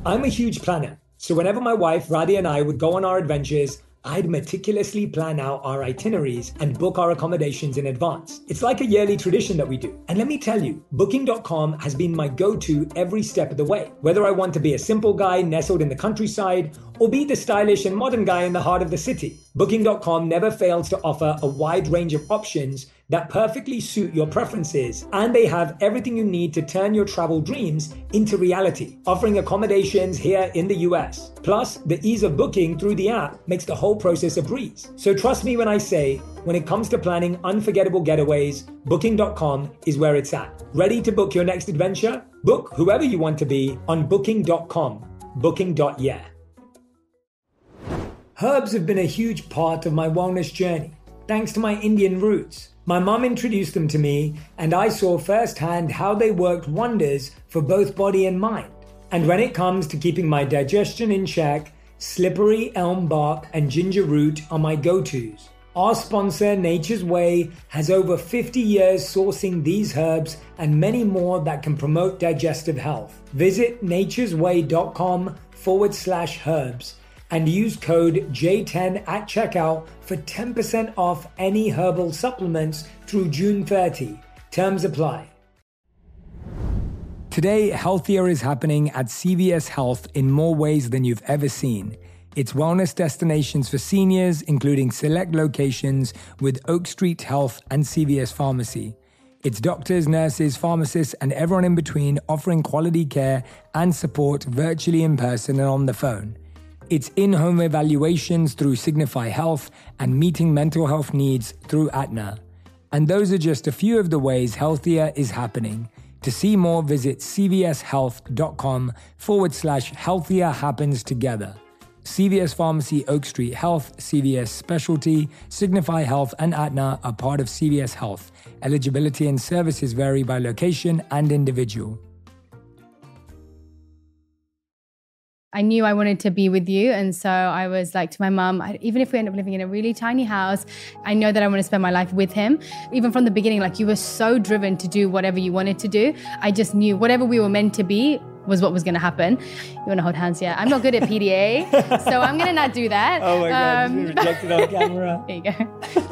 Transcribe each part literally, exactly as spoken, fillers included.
I'm a huge planner. So whenever my wife, Radhi, and I would go on our adventures, I'd meticulously plan out our itineraries and book our accommodations in advance. It's like a yearly tradition that we do. And let me tell you, booking dot com has been my go-to every step of the way. Whether I want to be a simple guy nestled in the countryside or be the stylish and modern guy in the heart of the city, booking dot com never fails to offer a wide range of options that perfectly suit your preferences, and they have everything you need to turn your travel dreams into reality, offering accommodations here in the U S. Plus, the ease of booking through the app makes the whole process a breeze. So trust me when I say, when it comes to planning unforgettable getaways, booking dot com is where it's at. Ready to book your next adventure? Book whoever you want to be on booking dot com. booking dot yeah. Herbs have been a huge part of my wellness journey, thanks to my Indian roots. My mum introduced them to me, and I saw firsthand how they worked wonders for both body and mind. And when it comes to keeping my digestion in check, slippery elm bark and ginger root are my go-tos. Our sponsor, Nature's Way, has over fifty years sourcing these herbs and many more that can promote digestive health. Visit naturesway.com forward slash herbs and use code J ten at checkout for ten percent off any herbal supplements through June thirtieth. Terms apply. Today, healthier is happening at C V S Health in more ways than you've ever seen. It's wellness destinations for seniors, including select locations with Oak Street Health and C V S Pharmacy. It's doctors, nurses, pharmacists, and everyone in between offering quality care and support virtually in person and on the phone. It's in-home evaluations through Signify Health and meeting mental health needs through Aetna. And those are just a few of the ways healthier is happening. To see more, visit cvshealth.com forward slash healthier happens together. C V S Pharmacy, Oak Street Health, C V S Specialty, Signify Health, and Aetna are part of C V S Health. Eligibility and services vary by location and individual. I knew I wanted to be with you. And so I was like to my mum, even if we end up living in a really tiny house, I know that I want to spend my life with him. Even from the beginning, like you were so driven to do whatever you wanted to do. I just knew whatever we were meant to be was what was going to happen. You want to hold hands? Yeah. I'm not good at P D A, so I'm going to not do that. Oh my God, um, you rejected on camera. There you go.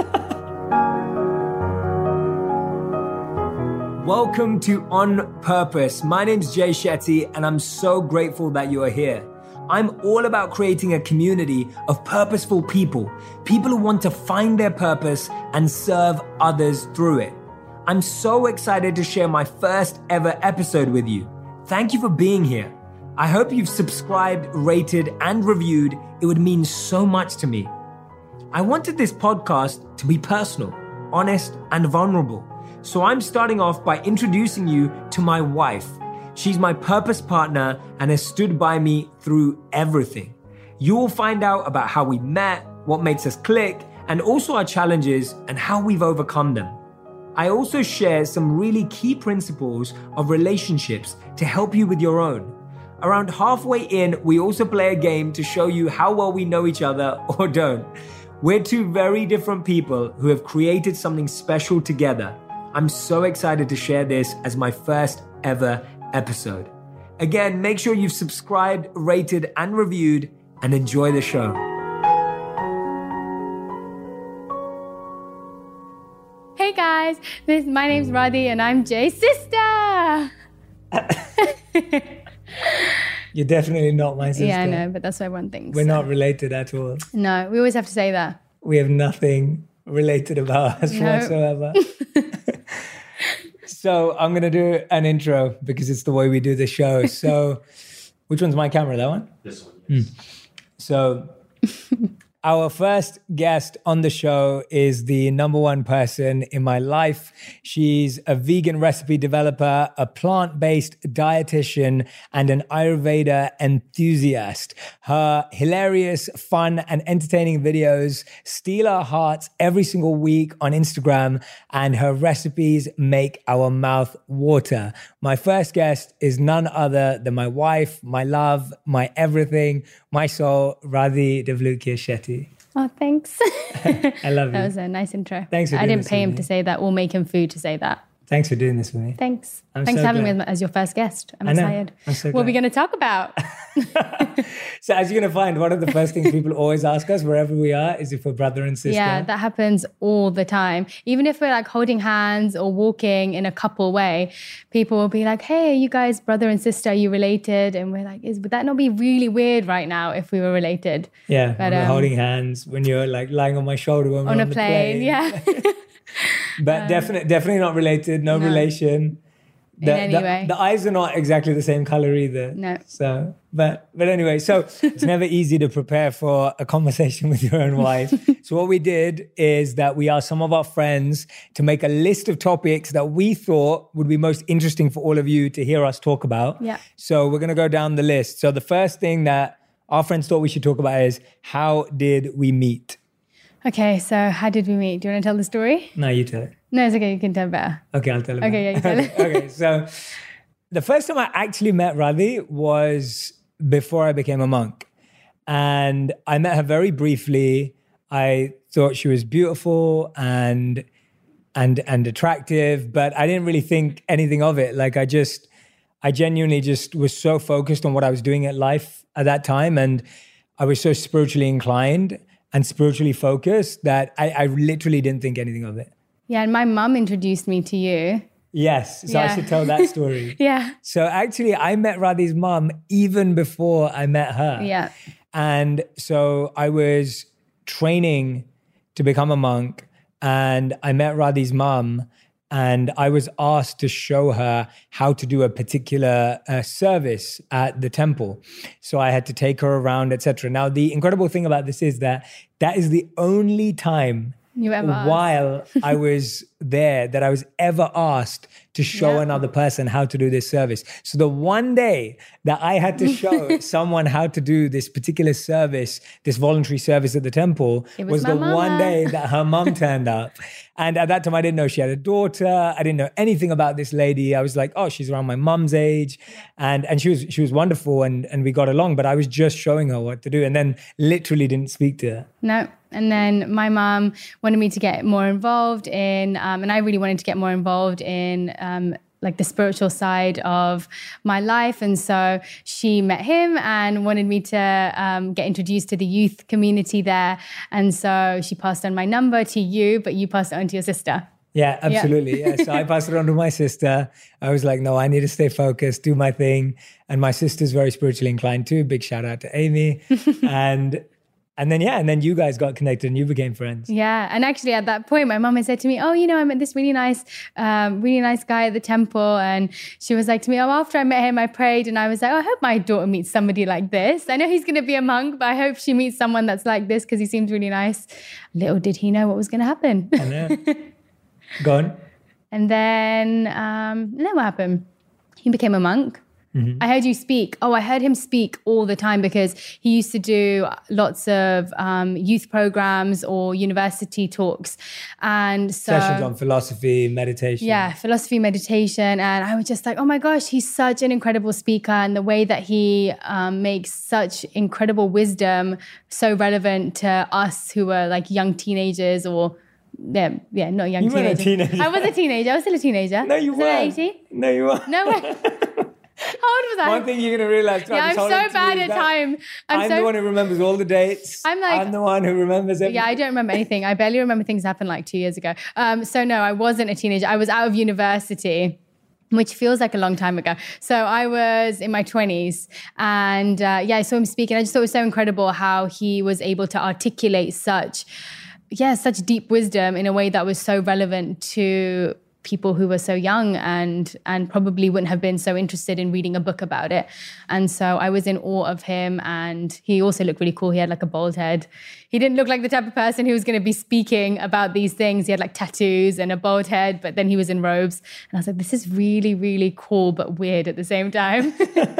Welcome to On Purpose. My name's Jay Shetty, and I'm so grateful that you are here. I'm all about creating a community of purposeful people, people who want to find their purpose and serve others through it. I'm so excited to share my first ever episode with you. Thank you for being here. I hope you've subscribed, rated, and reviewed. It would mean so much to me. I wanted this podcast to be personal, honest, and vulnerable. So I'm starting off by introducing you to my wife. She's my purpose partner and has stood by me through everything. You will find out about how we met, what makes us click, and also our challenges and how we've overcome them. I also share some really key principles of relationships to help you with your own. Around halfway in, we also play a game to show you how well we know each other or don't. We're two very different people who have created something special together. I'm so excited to share this as my first ever episode. Again, make sure you've subscribed, rated, and reviewed, and enjoy the show. Hey guys, this, my name's Radhi and I'm Jay's sister. You're definitely not my sister. Yeah, I know, but that's what everyone thinks. We're so. not related at all. No, we always have to say that. We have nothing related about us no. whatsoever. So I'm going to do an intro because it's the way we do the show. So which one's my camera? That one? This one, yes. Mm. So our first guest on the show is the number one person in my life. She's a vegan recipe developer, a plant-based dietitian, and an Ayurveda enthusiast. Her hilarious, fun, and entertaining videos steal our hearts every single week on Instagram, and her recipes make our mouth water. My first guest is none other than my wife, my love, my everything, my soul, Radhi Devlukia Shetty. Oh, thanks. I love you. That was a nice intro. Thanks for doing I didn't this pay him me. to say that or make him food to say that. Thanks for doing this with me. Thanks. I'm Thanks so for having glad. me as your first guest. I'm I know. excited. I'm so what are we glad. going to talk about? So as you're going to find, one of the first things people always ask us wherever we are is if we're brother and sister. Yeah, that happens all the time. Even if we're like holding hands or walking in a couple way, people will be like, hey, are you guys brother and sister? Are you related? And we're like, is, would that not be really weird right now if we were related? Yeah, but, when we're um, holding hands, when you're like lying on my shoulder when we're on on a the plane, plane. yeah. But um, definitely, definitely not related, no, no. relation. The, in any the, way. The eyes are not exactly the same color either. No. So, but but anyway, so it's never easy to prepare for a conversation with your own wife. So what we did is that we asked some of our friends to make a list of topics that we thought would be most interesting for all of you to hear us talk about. Yeah. So we're going to go down the list. So the first thing that our friends thought we should talk about is, how did we meet? Okay, so how did we meet? Do you want to tell the story? No, you tell it. No, it's okay. You can tell better. Okay, I'll tell it. Okay, yeah, you tell it. Okay, so the first time I actually met Radhi was before I became a monk. And I met her very briefly. I thought she was beautiful and and and attractive, but I didn't really think anything of it. Like I just, I genuinely just was so focused on what I was doing at life at that time. And I was so spiritually inclined and spiritually focused that I, I literally didn't think anything of it. Yeah, and my mum introduced me to you. Yes, so yeah. I should tell that story. Yeah. So actually, I met Radhi's mum even before I met her. Yeah. And so I was training to become a monk, and I met Radhi's mum, and I was asked to show her how to do a particular uh, service at the temple. So I had to take her around, et cetera. Now, the incredible thing about this is that that is the only time you ever while I was there that I was ever asked to show yeah. another person how to do this service. So the one day that I had to show someone how to do this particular service, this voluntary service at the temple, it was, was the mama. one day that her mom turned up. And at that time, I didn't know she had a daughter. I didn't know anything about this lady. I was like, oh, she's around my mom's age. And and she was she was wonderful, and, and we got along, but I was just showing her what to do, and then literally didn't speak to her. No. And then my mom wanted me to get more involved in, um, and I really wanted to get more involved in um, like the spiritual side of my life. And so she met him and wanted me to um, get introduced to the youth community there. And so she passed on my number to you, but you passed it on to your sister. Yeah, absolutely. Yeah. yeah. So I passed it on to my sister. I was like, no, I need to stay focused, do my thing. And my sister's very spiritually inclined too. Big shout out to Amy. and And then, yeah, and then you guys got connected and you became friends. Yeah. And actually at that point, my mom had said to me, oh, you know, I met this really nice, um, really nice guy at the temple. And she was like to me, oh, after I met him, I prayed. And I was like, oh, I hope my daughter meets somebody like this. I know he's going to be a monk, but I hope she meets someone that's like this because he seems really nice. Little did he know what was going to happen. I know. Go on. And then, um, and then what happened? He became a monk. Mm-hmm. I heard you speak. Oh, I heard him speak all the time because he used to do lots of um, youth programs or university talks. And so, sessions on philosophy, meditation. Yeah, philosophy, meditation. And I was just like, oh my gosh, he's such an incredible speaker. And the way that he um, makes such incredible wisdom so relevant to us who were like young teenagers or Yeah, yeah, not a young you teenager. You were a teenager. I was a teenager. I was still a teenager. No, you was weren't. eighteen? No, you weren't. No way. How old was I? One thing you're going to realize. Yeah, I'm so bad at time. I'm, I'm so, the one who remembers all the dates. I'm like, I'm the one who remembers everything. Yeah, I don't remember anything. I barely remember things happened like two years ago. Um, so no, I wasn't a teenager. I was out of university, which feels like a long time ago. So I was in my twenties and uh, yeah, I saw him speak and I just thought it was so incredible how he was able to articulate such, yeah, such deep wisdom in a way that was so relevant to people who were so young and and probably wouldn't have been so interested in reading a book about it. And so I was in awe of him, and he also looked really cool. He had like a bald head. He didn't look like the type of person who was going to be speaking about these things. He had like tattoos and a bald head, but then he was in robes. And I was like, this is really, really cool, but weird at the same time.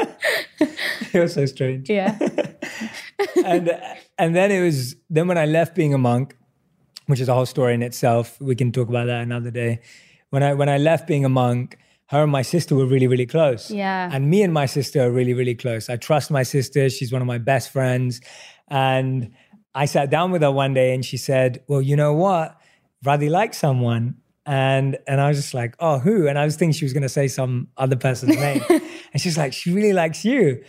You're so strange. Yeah. and and then it was, then when I left being a monk, which is a whole story in itself, we can talk about that another day. When I when I left being a monk, her and my sister were really, really close. Yeah. And me and my sister are really, really close. I trust my sister. She's one of my best friends. And I sat down with her one day and she said, well, you know what? Radhi likes someone. And and I was just like, oh, who? And I was thinking she was going to say some other person's name. And she's like, she really likes you.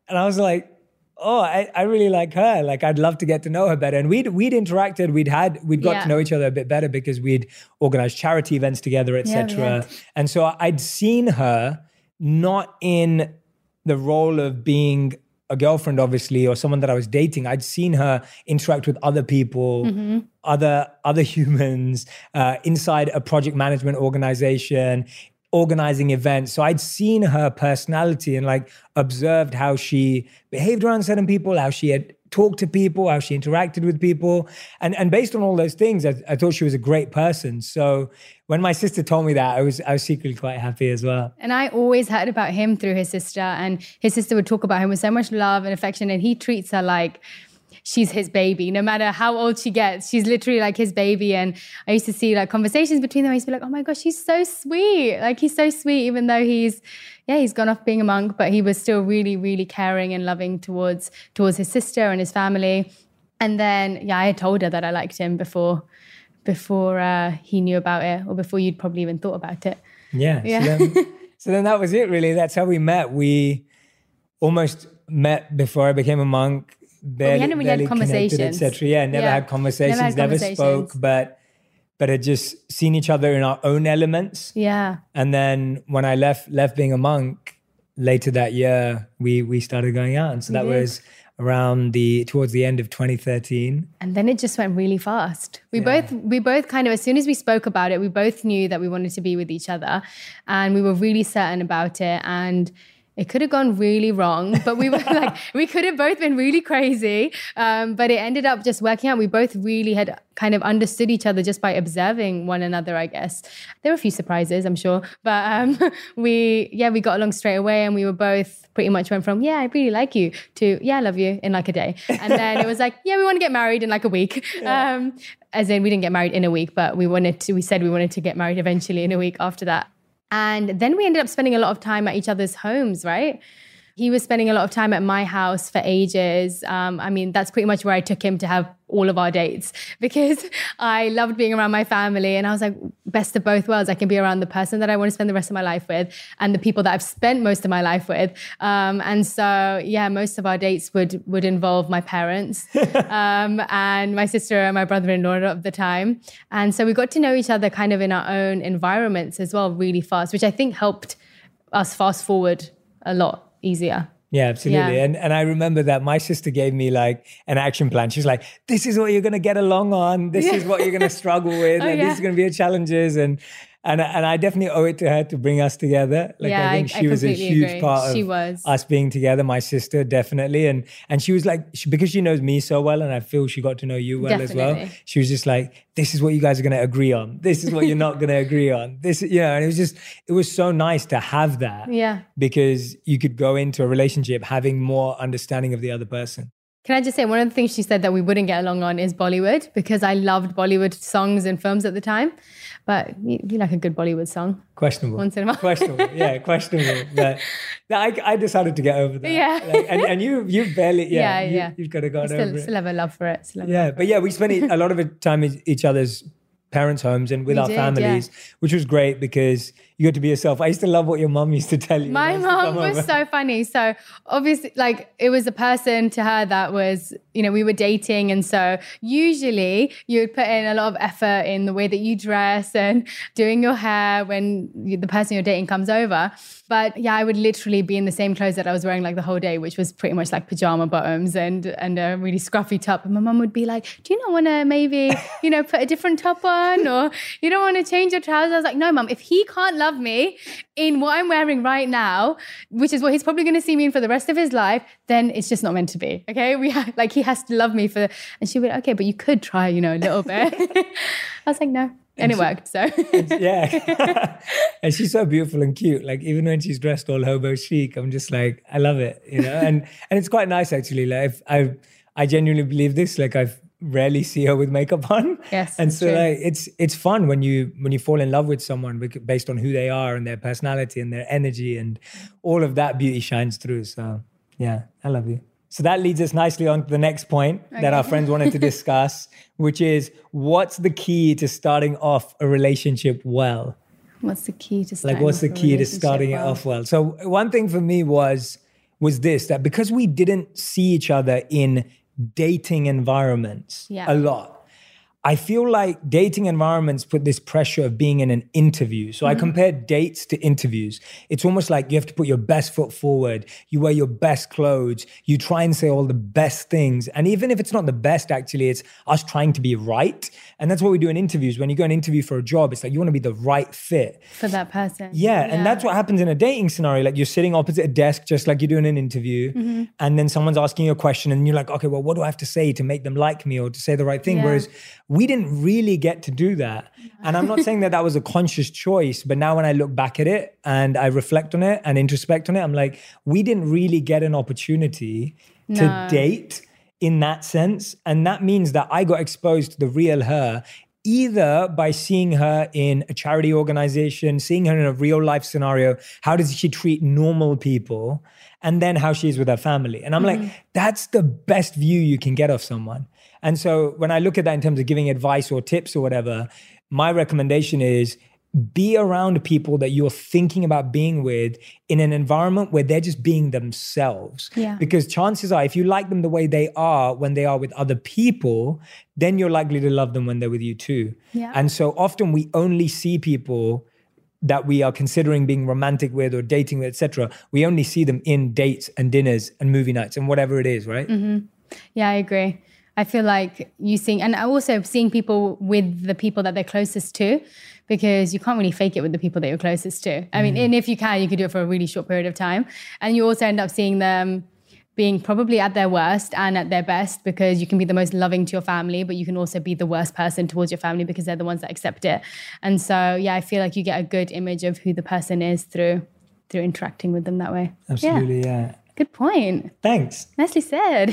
and I was like, oh, I, I really like her. Like, I'd love to get to know her better. And we'd we'd interacted. We'd had we'd got Yeah. to know each other a bit better because we'd organized charity events together, et Yeah, we cetera. had. And so I'd seen her not in the role of being a girlfriend, obviously, or someone that I was dating. I'd seen her interact with other people, Mm-hmm. other other humans, uh, inside a project management organization, organizing events. So I'd seen her personality and like observed how she behaved around certain people, how she had talked to people, how she interacted with people. And, and based on all those things, I, I thought she was a great person. So when my sister told me that, I was I was secretly quite happy as well. And I always heard about him through his sister, and his sister would talk about him with so much love and affection, and he treats her like she's his baby. No matter how old she gets, she's literally like his baby. And I used to see like conversations between them. I used to be like, oh my gosh, he's so sweet. Like, he's so sweet, even though he's, yeah, he's gone off being a monk, but he was still really, really caring and loving towards, towards his sister and his family. And then, yeah, I had told her that I liked him before, before uh, he knew about it, or before you'd probably even thought about it. Yeah. Yeah. So then, so then that was it, really. That's how we met. We almost met before I became a monk. Barely, we hadn't really had barely connected, conversations. et cetera. Yeah, never Yeah. had conversations, Never had never conversations. spoke, but but had just seen each other in our own elements. Yeah. And then when I left left being a monk later that year, we we started going out, and so that We did. was around the towards the end of twenty thirteen. And then it just went really fast. We Yeah. both, we both kind of, as soon as we spoke about it, we both knew that we wanted to be with each other, and we were really certain about it. And it could have gone really wrong, but we were like, we could have both been really crazy. Um, but it ended up just working out. We both really had kind of understood each other just by observing one another, I guess. There were a few surprises, I'm sure. But um, we, yeah, we got along straight away, and we were both pretty much went from, yeah, I really like you, to, yeah, I love you, in like a day. And then it was like, yeah, we want to get married in like a week. Yeah. Um, as in, we didn't get married in a week, but we wanted to, we said we wanted to get married eventually in a week after that. And then we ended up spending a lot of time at each other's homes, right? He was spending a lot of time at my house for ages. Um, I mean, that's pretty much where I took him to have all of our dates, because I loved being around my family. And I was like, best of both worlds. I can be around the person that I want to spend the rest of my life with, and the people that I've spent most of my life with. Um, and so, yeah, most of our dates would would involve my parents um, and my sister and my brother-in-law at the time. And so we got to know each other kind of in our own environments as well, really fast, which I think helped us fast forward a lot easier. Yeah, absolutely. Yeah. And and I remember that my sister gave me like an action plan. She's like, this is what you're going to get along on. This Yeah. is what you're going to struggle with. Oh, and yeah. this is going to be your challenges. And and and I definitely owe it to her to bring us together. Like, Yeah, I think I- she I was a completely huge agree. part of She was. us being together, my sister, definitely. And and she was like, she, because she knows me so well, and I feel she got to know you well as well. Definitely. She was just like, this is what you guys are going to agree on. This is what you're not going to agree on. This, you know, and it was just, it was so nice to have that. Yeah. Because you could go into a relationship having more understanding of the other person. Can I just say, one of the things she said that we wouldn't get along on is Bollywood, because I loved Bollywood songs and films at the time. But you, you like a good Bollywood song Questionable. once in a while. Questionable. Yeah, questionable. But no, I, I decided to get over that. Yeah. Like, and, and you you barely, yeah, Yeah, you, yeah. you've got to go I over still, it. still have a love for it. Still have a Yeah, love for but yeah, we spent a lot of it time in each other's parents' homes and with We our did, families, which was great because you got to be yourself. I used to love what your mum used to tell you. My when I used to mom come was over. so funny. So obviously, like, it was a person to her that was, you know, we were dating. And so usually you would put in a lot of effort in the way that you dress and doing your hair when you, the person you're dating comes over. But yeah, I would literally be in the same clothes that I was wearing like the whole day, which was pretty much like pajama bottoms and, and a really scruffy top. And my mum would be like, do you not want to maybe, you know, put a different top on, or you don't want to change your trousers? I was like, no, mum, if he can't love me in what I'm wearing right now, which is what he's probably going to see me in for the rest of his life, then it's just not meant to be. Okay. We ha- like, he has to love me for, and she would, okay, but you could try, you know, a little bit. I was like, no. And it worked. So Yeah. And she's so beautiful and cute. Like, even when she's dressed all hobo chic, I'm just like, I love it, you know? And and it's quite nice, actually. Like, I I genuinely believe this. Like, I rarely see her with makeup on. Yes, And it's so true. like, it's it's fun when you when you fall in love with someone bec- based on who they are and their personality and their energy, and all of that beauty shines through. So yeah, I love you. So that leads us nicely on to the next point that our friends wanted to discuss, which is, what's the key to starting off a relationship well? what's the key to starting Like, what's the off a key to relationship starting it well? off well? So one thing for me was was this, that because we didn't see each other in dating environments Yeah. a lot, I feel like dating environments put this pressure of being in an interview. So mm-hmm. I compare dates to interviews. It's almost like you have to put your best foot forward. You wear your best clothes. You try and say all the best things. And even if it's not the best, actually, it's us trying to be right. And that's what we do in interviews. When you go and interview for a job, it's like you want to be the right fit. For that person. Yeah, yeah. And that's what happens in a dating scenario. Like you're sitting opposite a desk, just like you're doing an interview. Mm-hmm. And then someone's asking you a question and you're like, okay, well, what do I have to say to make them like me or to say the right thing? Yeah. Whereas we didn't really get to do that. And I'm not saying that that was a conscious choice, but now when I look back at it and I reflect on it and introspect on it, I'm like, we didn't really get an opportunity no. to date in that sense. And that means that I got exposed to the real her, either by seeing her in a charity organization, seeing her in a real life scenario, how does she treat normal people, and then how she is with her family. And I'm mm-hmm. like, that's the best view you can get of someone. And so when I look at that in terms of giving advice or tips or whatever, my recommendation is be around people that you're thinking about being with in an environment where they're just being themselves. Yeah. Because chances are, if you like them the way they are when they are with other people, then you're likely to love them when they're with you too. Yeah. And so often we only see people that we are considering being romantic with or dating with, et cetera. We only see them in dates and dinners and movie nights and whatever it is, right? Mm-hmm. Yeah, I agree. I feel like you seeing, and also seeing people with the people that they're closest to, because you can't really fake it with the people that you're closest to. I mean, mm. and if you can, you could do it for a really short period of time. And you also end up seeing them being probably at their worst and at their best, because you can be the most loving to your family, but you can also be the worst person towards your family because they're the ones that accept it. And so, yeah, I feel like you get a good image of who the person is through through interacting with them that way. Absolutely, yeah. yeah. Good point. Thanks. Nicely said.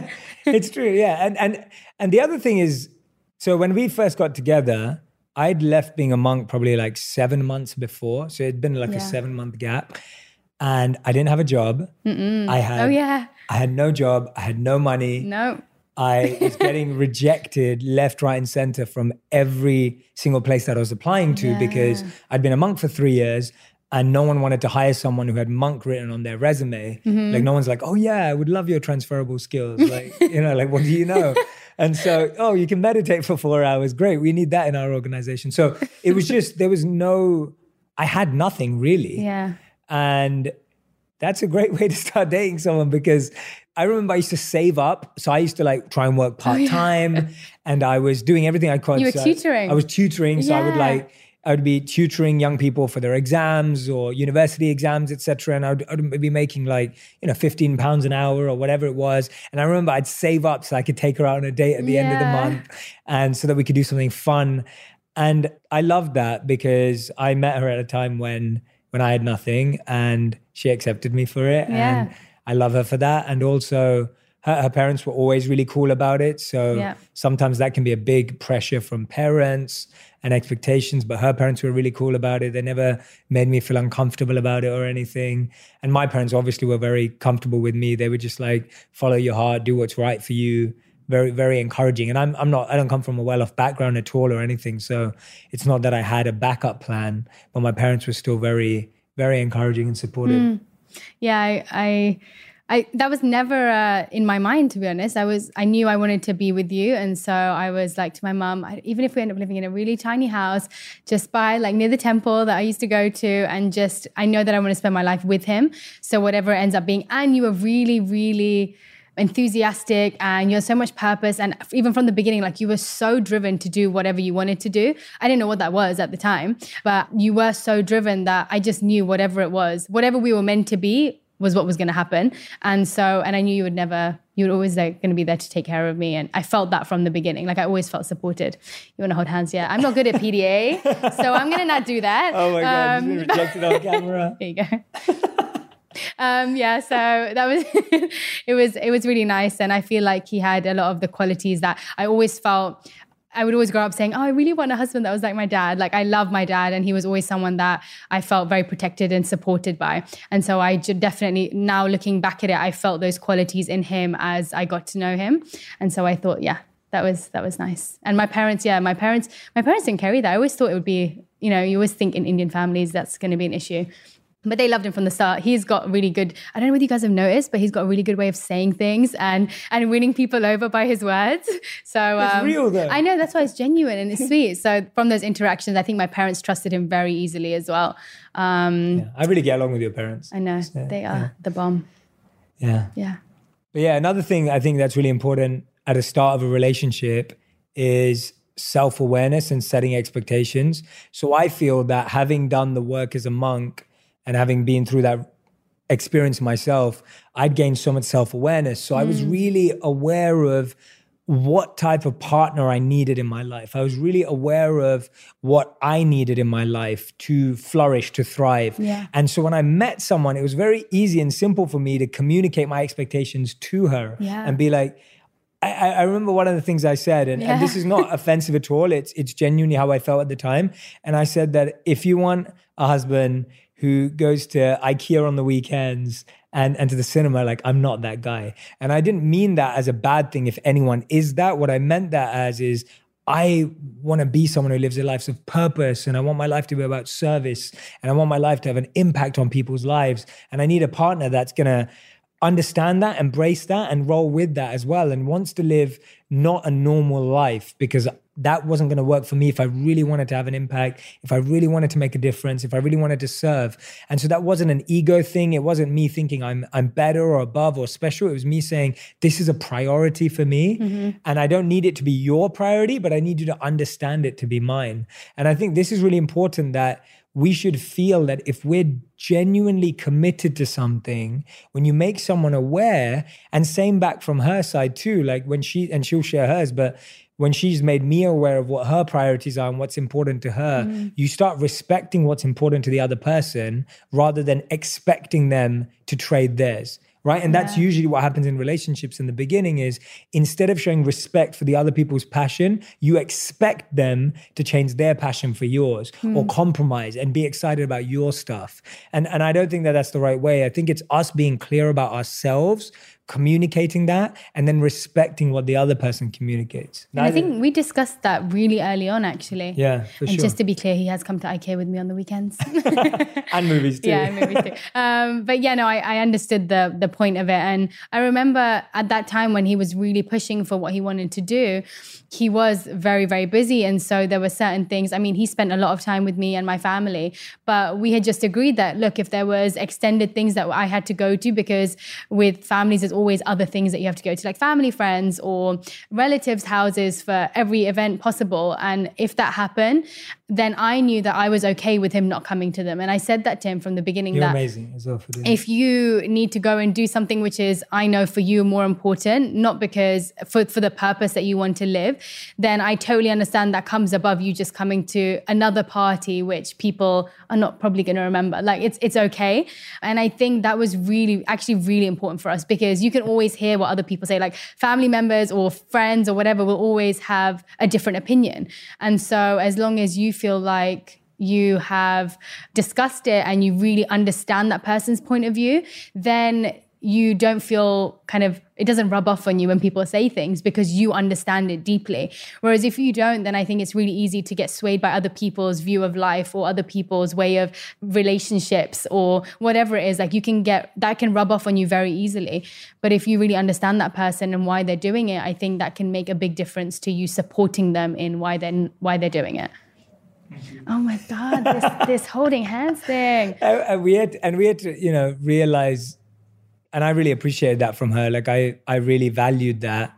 It's true, yeah. And and and the other thing is, so when we first got together, I'd left being a monk probably like seven months before. So it'd been like yeah. a seven month gap. And I didn't have a job. Mm-mm. I had, oh, yeah. I had no job. I had no money. No. I was getting rejected left, right, and center from every single place that I was applying to yeah. because I'd been a monk for three years. And no one wanted to hire someone who had monk written on their resume. Mm-hmm. Like no one's like, oh yeah, I would love your transferable skills. Like, you know, like what do you know? And so, oh, you can meditate for four hours. Great. We need that in our organization. So it was just, there was no, I had nothing really. Yeah. And that's a great way to start dating someone, because I remember I used to save up. So I used to like try and work part-time oh, yeah. and I was doing everything I could. You were so tutoring. I was tutoring. So yeah. I would like, I would be tutoring young people for their exams or university exams, et cetera. And I would, I would be making like, you know, fifteen pounds an hour or whatever it was. And I remember I'd save up so I could take her out on a date at the yeah. end of the month, and so that we could do something fun. And I loved that because I met her at a time when, when I had nothing, and she accepted me for it. Yeah. And I love her for that. And also her, her parents were always really cool about it. So yeah. sometimes that can be a big pressure from parents and expectations, but her parents were really cool about it. They never made me feel uncomfortable about it or anything. And my parents obviously were very comfortable with me. They were just like, follow your heart, do what's right for you. Very, very encouraging. And I'm I'm not, I don't come from a well-off background at all or anything. So it's not that I had a backup plan, but my parents were still very, very encouraging and supportive. Mm. Yeah, I, I I, that was never uh, in my mind, to be honest. I was, I knew I wanted to be with you. And so I was like to my mum, even if we end up living in a really tiny house, just by like near the temple that I used to go to, and just, I know that I want to spend my life with him. So whatever it ends up being. And you were really, really enthusiastic, and you had so much purpose. And even from the beginning, like you were so driven to do whatever you wanted to do. I didn't know what that was at the time, but you were so driven that I just knew whatever it was, whatever we were meant to be, was what was going to happen. And so, and I knew you would never, you were always like going to be there to take care of me. And I felt that from the beginning. Like I always felt supported. You want to hold hands? Yeah. I'm not good at P D A, so I'm going to not do that. Oh my God, um, you've been rejected on camera. There you go. um, yeah, so that was, it was, it was really nice. And I feel like he had a lot of the qualities that I always felt, I would always grow up saying, oh, I really want a husband that was like my dad. Like I love my dad, and he was always someone that I felt very protected and supported by. And so I definitely, now looking back at it, I felt those qualities in him as I got to know him. And so I thought, yeah, that was, that was nice. And my parents, yeah, my parents, my parents didn't carry that. I always thought it would be, you know, you always think in Indian families, that's going to be an issue. But they loved him from the start. He's got really good, I don't know whether you guys have noticed, but he's got a really good way of saying things and and winning people over by his words. So It's um, real though. I know, that's why it's genuine and it's sweet. So from those interactions, I think my parents trusted him very easily as well. Um, Yeah, I really get along with your parents. I know, So, they are yeah. the bomb. Yeah. Yeah. But yeah, another thing I think that's really important at the start of a relationship is self-awareness and setting expectations. So I feel that having done the work as a monk and having been through that experience myself, I'd gained so much self-awareness. So mm. I was really aware of what type of partner I needed in my life. I was really aware of what I needed in my life to flourish, to thrive. Yeah. And so when I met someone, it was very easy and simple for me to communicate my expectations to her yeah. and be like, I, I remember one of the things I said, and, yeah. and this is not offensive at all. It's it's genuinely how I felt at the time. And I said that if you want a husband who goes to IKEA on the weekends and, and to the cinema, like, I'm not that guy. And I didn't mean that as a bad thing if anyone is that. What I meant that as is I want to be someone who lives a life of purpose, and I want my life to be about service, and I want my life to have an impact on people's lives. And I need a partner that's going to understand that, embrace that, and roll with that as well, and wants to live not a normal life, because that wasn't going to work for me if I really wanted to have an impact, if I really wanted to make a difference, if I really wanted to serve. And so that wasn't an ego thing. It wasn't me thinking I'm I'm better or above or special. It was me saying, this is a priority for me. Mm-hmm. And I don't need it to be your priority, but I need you to understand it to be mine. And I think this is really important, that we should feel that if we're genuinely committed to something, when you make someone aware, and same back from her side too, like when she, and she'll share hers, but when she's made me aware of what her priorities are and what's important to her, mm. you start respecting what's important to the other person rather than expecting them to trade theirs. Right. And yeah. that's usually what happens in relationships in the beginning is, instead of showing respect for the other people's passion, you expect them to change their passion for yours mm. or compromise and be excited about your stuff. And, and I don't think that that's the right way. I think it's us being clear about ourselves, communicating that, and then respecting what the other person communicates. And I think we discussed that really early on, actually. Yeah, for and sure. just to be clear, he has come to IKEA with me on the weekends. And movies too. Yeah, and movies too. Um, but yeah, no, I, I understood the the point of it. And I remember at that time when he was really pushing for what he wanted to do, he was very, very busy. And so there were certain things, I mean, he spent a lot of time with me and my family, but we had just agreed that, look, if there was extended things that I had to go to, because with families, there's always other things that you have to go to, like family, friends, or relatives' houses for every event possible. And if that happened, then I knew that I was okay with him not coming to them. And I said that to him from the beginning. You're that amazing as well for doing if you need to go and do something which is, I know for you, more important, not because for, for the purpose that you want to live, then I totally understand that comes above you just coming to another party, which people are not probably going to remember. Like, it's it's okay. And I think that was really, actually really important for us, because you can always hear what other people say, like family members or friends or whatever will always have a different opinion. And so as long as you feel like you have discussed it and you really understand that person's point of view, then you don't feel kind of, it doesn't rub off on you when people say things, because you understand it deeply. Whereas if you don't, then I think it's really easy to get swayed by other people's view of life or other people's way of relationships or whatever it is. Like, you can get, that can rub off on you very easily. But if you really understand that person and why they're doing it, I think that can make a big difference to you supporting them in why they're, why they're doing it. Oh my God, this, this holding hands thing. And, and we had, and we had to, you know, realize, and I really appreciated that from her. Like, I, I really valued that,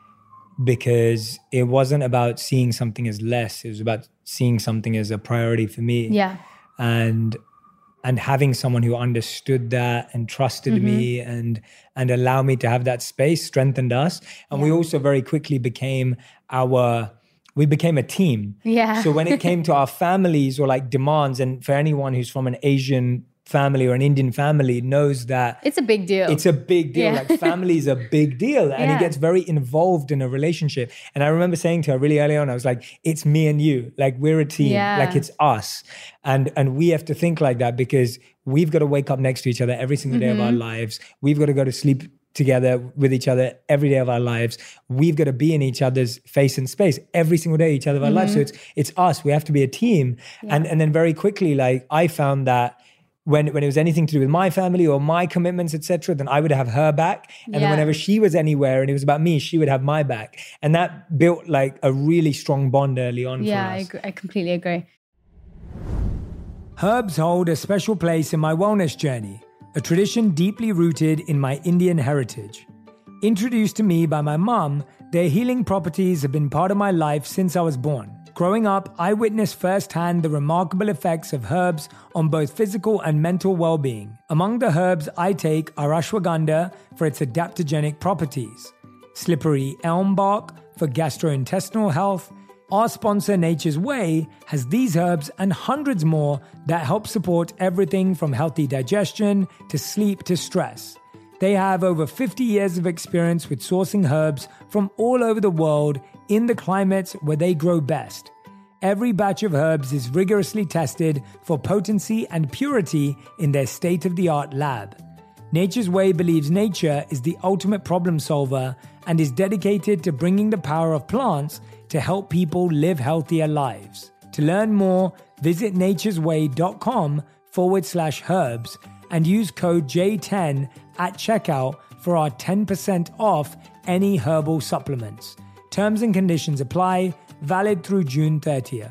because it wasn't about seeing something as less. It was about seeing something as a priority for me. Yeah. And, and having someone who understood that and trusted mm-hmm. me and, and allowed me to have that space strengthened us. And yeah. we also very quickly became our, we became a team. Yeah. So when it came to our families or like demands, and for anyone who's from an Asian family or an Indian family knows that it's a big deal. It's a big deal. Yeah. Like, family is a big deal, and yeah. it gets very involved in a relationship. And I remember saying to her really early on, I was like, it's me and you, like, we're a team, yeah. like it's us. And, and we have to think like that, because we've got to wake up next to each other every single day mm-hmm. of our lives. We've got to go to sleep together with each other every day of our lives. We've got to be in each other's face and space every single day, each other of our mm-hmm. lives. So it's, it's us, we have to be a team. Yeah. And, and then very quickly, like, I found that when, when it was anything to do with my family or my commitments, et cetera, then I would have her back. And yeah. then whenever she was anywhere and it was about me, she would have my back. And that built like a really strong bond early on yeah, for us. I, agree. I completely agree. Herbs hold a special place in my wellness journey, a tradition deeply rooted in my Indian heritage. Introduced to me by my mum, their healing properties have been part of my life since I was born. Growing up, I witnessed firsthand the remarkable effects of herbs on both physical and mental well-being. Among the herbs I take are ashwagandha for its adaptogenic properties, slippery elm bark for gastrointestinal health. Our sponsor Nature's Way has these herbs and hundreds more that help support everything from healthy digestion to sleep to stress. They have over fifty years of experience with sourcing herbs from all over the world in the climates where they grow best. Every batch of herbs is rigorously tested for potency and purity in their state-of-the-art lab. Nature's Way believes nature is the ultimate problem solver and is dedicated to bringing the power of plants to help people live healthier lives. To learn more, visit naturesway.com forward slash herbs and use code J ten at checkout for our ten percent off any herbal supplements. Terms and conditions apply, valid through June thirtieth.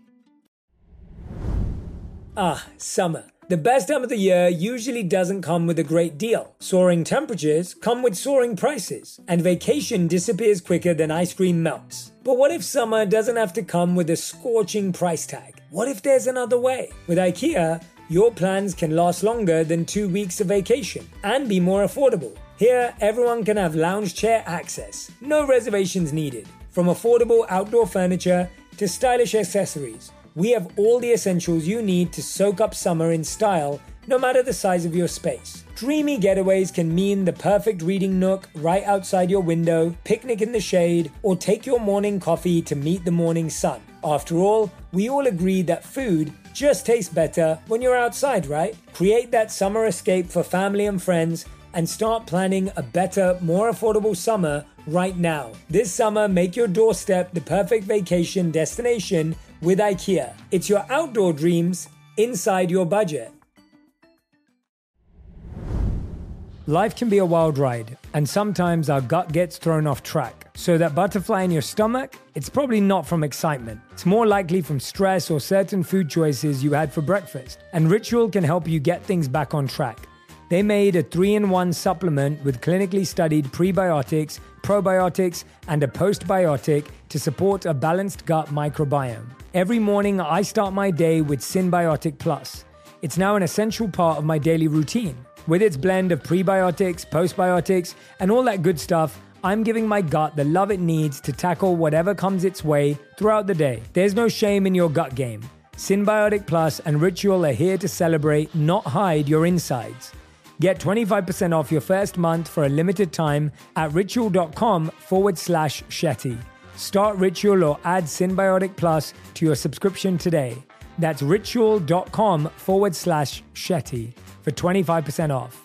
Ah, summer. The best time of the year usually doesn't come with a great deal. Soaring temperatures come with soaring prices, and vacation disappears quicker than ice cream melts. But what if summer doesn't have to come with a scorching price tag? What if there's another way? With IKEA, your plans can last longer than two weeks of vacation and be more affordable. Here, everyone can have lounge chair access, no reservations needed. From affordable outdoor furniture to stylish accessories, we have all the essentials you need to soak up summer in style, no matter the size of your space. Dreamy getaways can mean the perfect reading nook right outside your window, picnic in the shade, or take your morning coffee to meet the morning sun. After all, we all agree that food just tastes better when you're outside, right? Create that summer escape for family and friends and start planning a better, more affordable summer right now. This summer, make your doorstep the perfect vacation destination with IKEA. It's your outdoor dreams inside your budget. Life can be a wild ride, and sometimes our gut gets thrown off track. So that butterfly in your stomach, it's probably not from excitement. It's more likely from stress or certain food choices you had for breakfast. And Ritual can help you get things back on track. They made a three in one supplement with clinically studied prebiotics, probiotics, and a postbiotic to support a balanced gut microbiome. Every morning, I start my day with Synbiotic Plus. It's now an essential part of my daily routine. With its blend of prebiotics, postbiotics, and all that good stuff, I'm giving my gut the love it needs to tackle whatever comes its way throughout the day. There's no shame in your gut game. Synbiotic Plus and Ritual are here to celebrate, not hide your insides. Get twenty-five percent off your first month for a limited time at ritual.com forward slash Shetty. Start Ritual or add Synbiotic Plus to your subscription today. That's ritual.com forward slash Shetty for twenty-five percent off.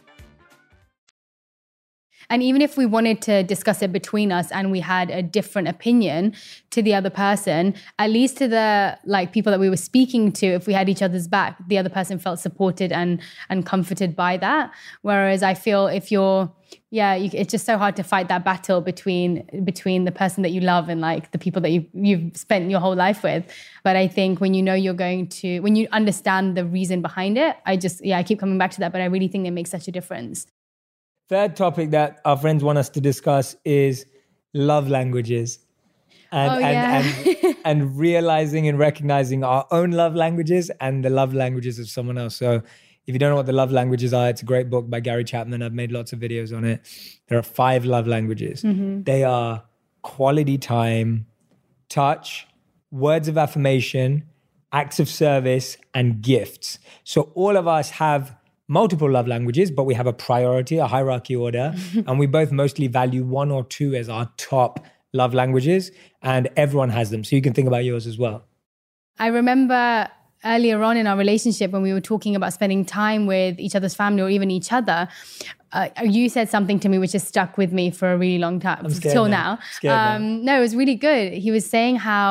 And even if we wanted to discuss it between us and we had a different opinion to the other person, at least to the like people that we were speaking to, if we had each other's back, the other person felt supported and and comforted by that. Whereas I feel if you're, yeah, you, it's just so hard to fight that battle between between the person that you love and like the people that you you've spent your whole life with. But I think when you know you're going to, when you understand the reason behind it, I just, yeah, I keep coming back to that, but I really think it makes such a difference. Third topic that our friends want us to discuss is love languages. And, oh, yeah. and, and, and realizing and recognizing our own love languages and the love languages of someone else. So if you don't know what the love languages are, it's a great book by Gary Chapman. I've made lots of videos on it. There are five love languages. Mm-hmm. They are quality time, touch, words of affirmation, acts of service, and gifts. So all of us have multiple love languages, but we have a priority, a hierarchy order, and we both mostly value one or two as our top love languages, and everyone has them. So you can think about yours as well. I remember earlier on in our relationship when we were talking about spending time with each other's family or even each other, uh, you said something to me which has stuck with me for a really long time, I'm scared till now. now. Um, no, it was really good. He was saying how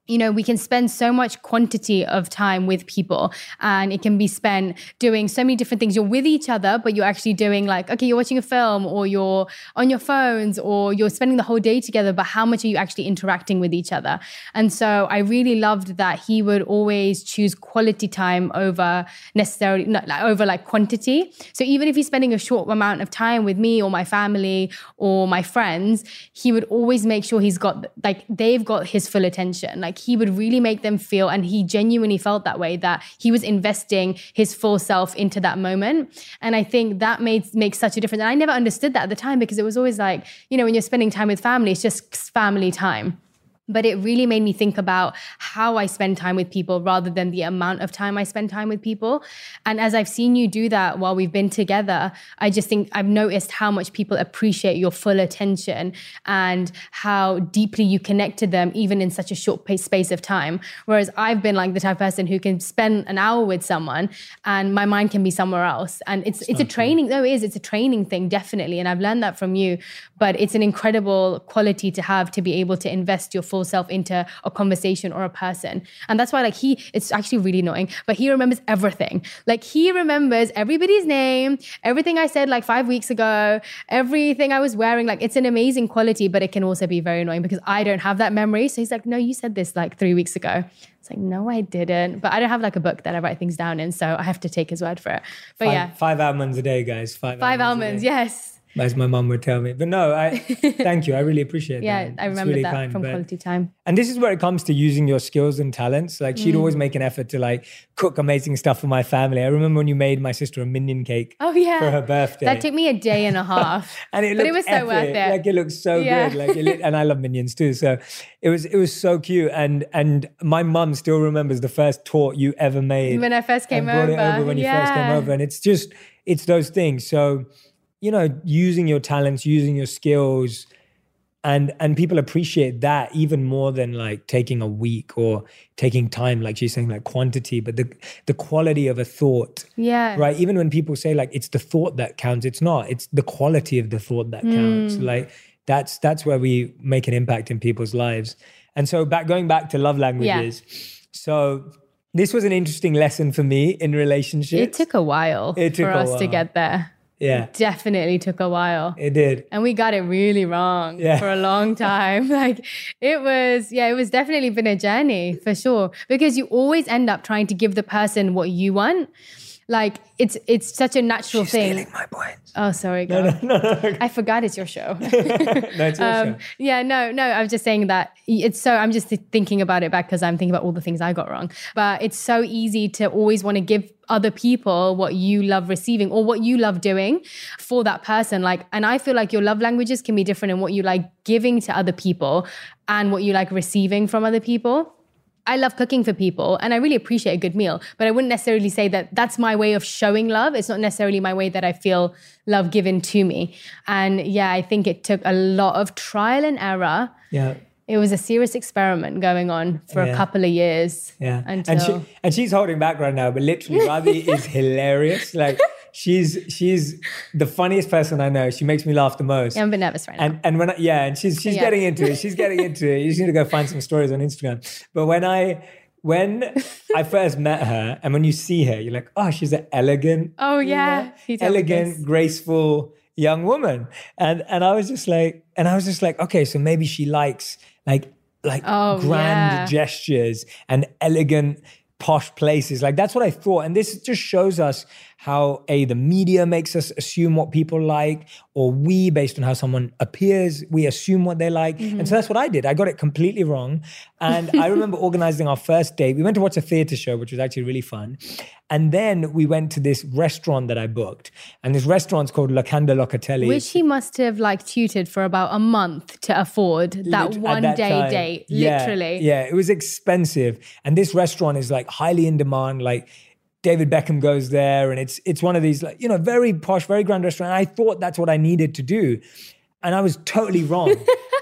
you know, we can spend so much quantity of time with people, and it can be spent doing so many different things. You're with each other, but you're actually doing like, okay, you're watching a film or you're on your phones or you're spending the whole day together, but how much are you actually interacting with each other? And so I really loved that he would always choose quality time over necessarily, not like, over like quantity. So even if he's spending a short amount of time with me or my family or my friends, he would always make sure he's got, like, they've got his full attention. Like, he would really make them feel, and he genuinely felt that way, that he was investing his full self into that moment. And I think that made makes such a difference. And I never understood that at the time, because it was always like, you know, when you're spending time with family, it's just family time. But it really made me think about how I spend time with people rather than the amount of time I spend time with people. And as I've seen you do that while we've been together, I just think I've noticed how much people appreciate your full attention and how deeply you connect to them, even in such a short space of time. Whereas I've been like the type of person who can spend an hour with someone and my mind can be somewhere else. And it's it's, it's a training, no, it is, it's a training thing, definitely. And I've learned that from you. But it's an incredible quality to have, to be able to invest your full self into a conversation or a person. And that's why, like, he, it's actually really annoying, but he remembers everything. Like, he remembers everybody's name, everything I said like five weeks ago, everything I was wearing. Like, it's an amazing quality, but it can also be very annoying because I don't have that memory. So he's like, no, you said this like three weeks ago. It's like, no, I didn't. But I don't have like a book that I write things down in, so I have to take his word for it. But five, yeah. Five almonds a day, guys. Five, five almonds, yes. As my mum would tell me. But no, I thank you. I really appreciate yeah, that. I remember really that kind, from but, quality time. And this is where it comes to using your skills and talents. Like, she'd Mm. always make an effort to like cook amazing stuff for my family. I remember when you made my sister a minion cake oh, yeah. for her birthday. That took me a day and a half. and it but it looked was so epic. worth it. Like, it looked so Yeah. good. Like, it lit, and I love minions too. So it was it was so cute. And and my mum still remembers the first tort you ever made. When I first came and brought over. it over when you yeah. first came over. And it's just, it's those things. So, you know, using your talents, using your skills, and and people appreciate that even more than like taking a week or taking time, like she's saying, like quantity, but the the quality of a thought. Yeah. Right. Even when people say like it's the thought that counts, it's not. It's the quality of the thought that counts. Mm. Like that's that's where we make an impact in people's lives. And so back going back to love languages. Yeah. So this was an interesting lesson for me in relationships. It took a while it took for a us while. to get there. Yeah. It definitely took a while. It did. And we got it really wrong yeah. for a long time. Like it was, yeah, it was definitely been a journey for sure. Because you always end up trying to give the person what you want. Like it's it's such a natural She's thing. stealing my points. Oh, sorry, girl. No, no, no, no. I forgot it's your show. no, it's your um, show. Yeah, no, no. I was just saying that it's so. I'm just thinking about it back because I'm thinking about all the things I got wrong. But it's so easy to always want to give other people what you love receiving or what you love doing for that person. Like, and I feel like your love languages can be different in what you like giving to other people and what you like receiving from other people. I love cooking for people and I really appreciate a good meal, but I wouldn't necessarily say that that's my way of showing love. It's not necessarily my way that I feel love given to me. And yeah, I think it took a lot of trial and error. Yeah. It was a serious experiment going on for yeah. a couple of years. Yeah. Until... And she and she's holding back right now, but literally Radhi is hilarious. Like she's she's the funniest person I know. She makes me laugh the most. Yeah, I'm a bit nervous right now. And and when I, yeah, and she's she's yeah. getting into it. She's getting into it. You just need to go find some stories on Instagram. But when I when I first met her and when you see her, you're like, oh, she's an elegant, oh yeah, you know, elegant, graceful young woman. And and I was just like, and I was just like, okay, so maybe she likes like like oh, grand yeah. gestures and elegant posh places. Like that's what I thought. And this just shows us how a the media makes us assume what people like, or we, based on how someone appears, we assume what they like. Mm-hmm. And so that's what I did. I got it completely wrong. And I remember organizing our first date. We went to watch a theater show, which was actually really fun. And then we went to this restaurant that I booked. And this restaurant's called Locanda Locatelli. Which he must have like tutored for about a month to afford that Lit- one that day time. date. Yeah, literally. Yeah, it was expensive. And this restaurant is like highly in demand. Like David Beckham goes there, and it's it's one of these, like, you know, very posh, very grand restaurant. And I thought that's what I needed to do. And I was totally wrong.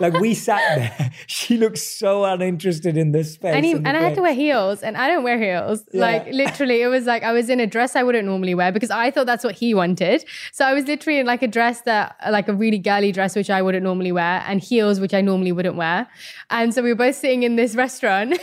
Like we sat there. She looked so uninterested in this space. And, he, and and I had to wear heels, and I don't wear heels. Yeah. Like literally, it was like I was in a dress I wouldn't normally wear because I thought that's what he wanted. So I was literally in like a dress that, like a really girly dress, which I wouldn't normally wear, and heels, which I normally wouldn't wear. And so we were both sitting in this restaurant.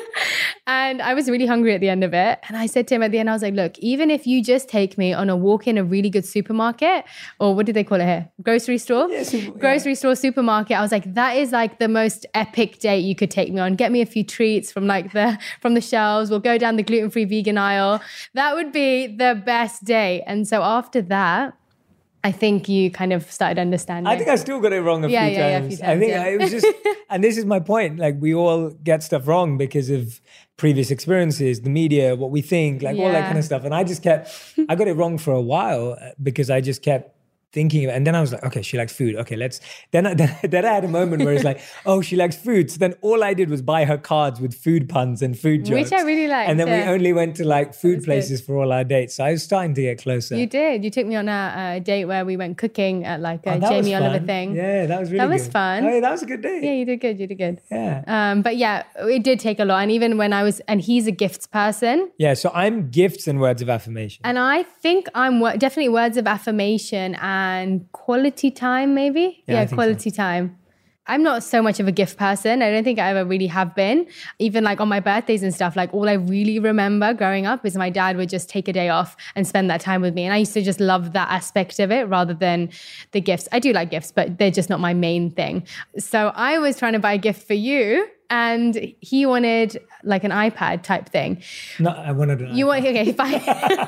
And I was really hungry at the end of it. And I said to him at the end, I was like, look, even if you just take me on a walk in a really good supermarket, or what do they call it here? Grocery store? Yeah, super, Grocery yeah. store, supermarket. I was like, that is like the most epic date you could take me on. Get me a few treats from like the, from the shelves. We'll go down the gluten-free vegan aisle. That would be the best date. And so after that, I think you kind of started understanding. I think I still got it wrong a, yeah, few, yeah, times. yeah, a few times. I think yeah. it was just, and this is my point. Like we all get stuff wrong because of previous experiences, the media, what we think, like all that Yeah. kind of stuff. And I just kept, I got it wrong for a while because I just kept thinking of it. And then I was like, okay, she likes food. Okay, let's, then I, then, then I had a moment where it's like, oh, she likes food. So then all I did was buy her cards with food puns and food jokes. Which I really liked. And then yeah. we only went to like food was places for all our dates. So I was starting to get closer. You did. You took me on a, a date where we went cooking at like a Oh, that was Jamie Oliver fun. thing. Yeah, that was really That was good. fun. Oh, yeah, that was a good day. Yeah, you did good. You did good. Yeah. Um, but yeah, it did take a lot. And even when I was, and he's a gifts person. Yeah, so I'm gifts and words of affirmation. And I think I'm wo- definitely words of affirmation and quality time, maybe. Yeah, I Yeah, think quality time. I'm not so much of a gift person. I don't think I ever really have been. Even like on my birthdays and stuff, like all I really remember growing up is my dad would just take a day off and spend that time with me. And I used to just love that aspect of it rather than the gifts. I do like gifts, but they're just not my main thing. So I was trying to buy a gift for you, and he wanted like an iPad type thing. No, I wanted an You iPad. want, okay, fine.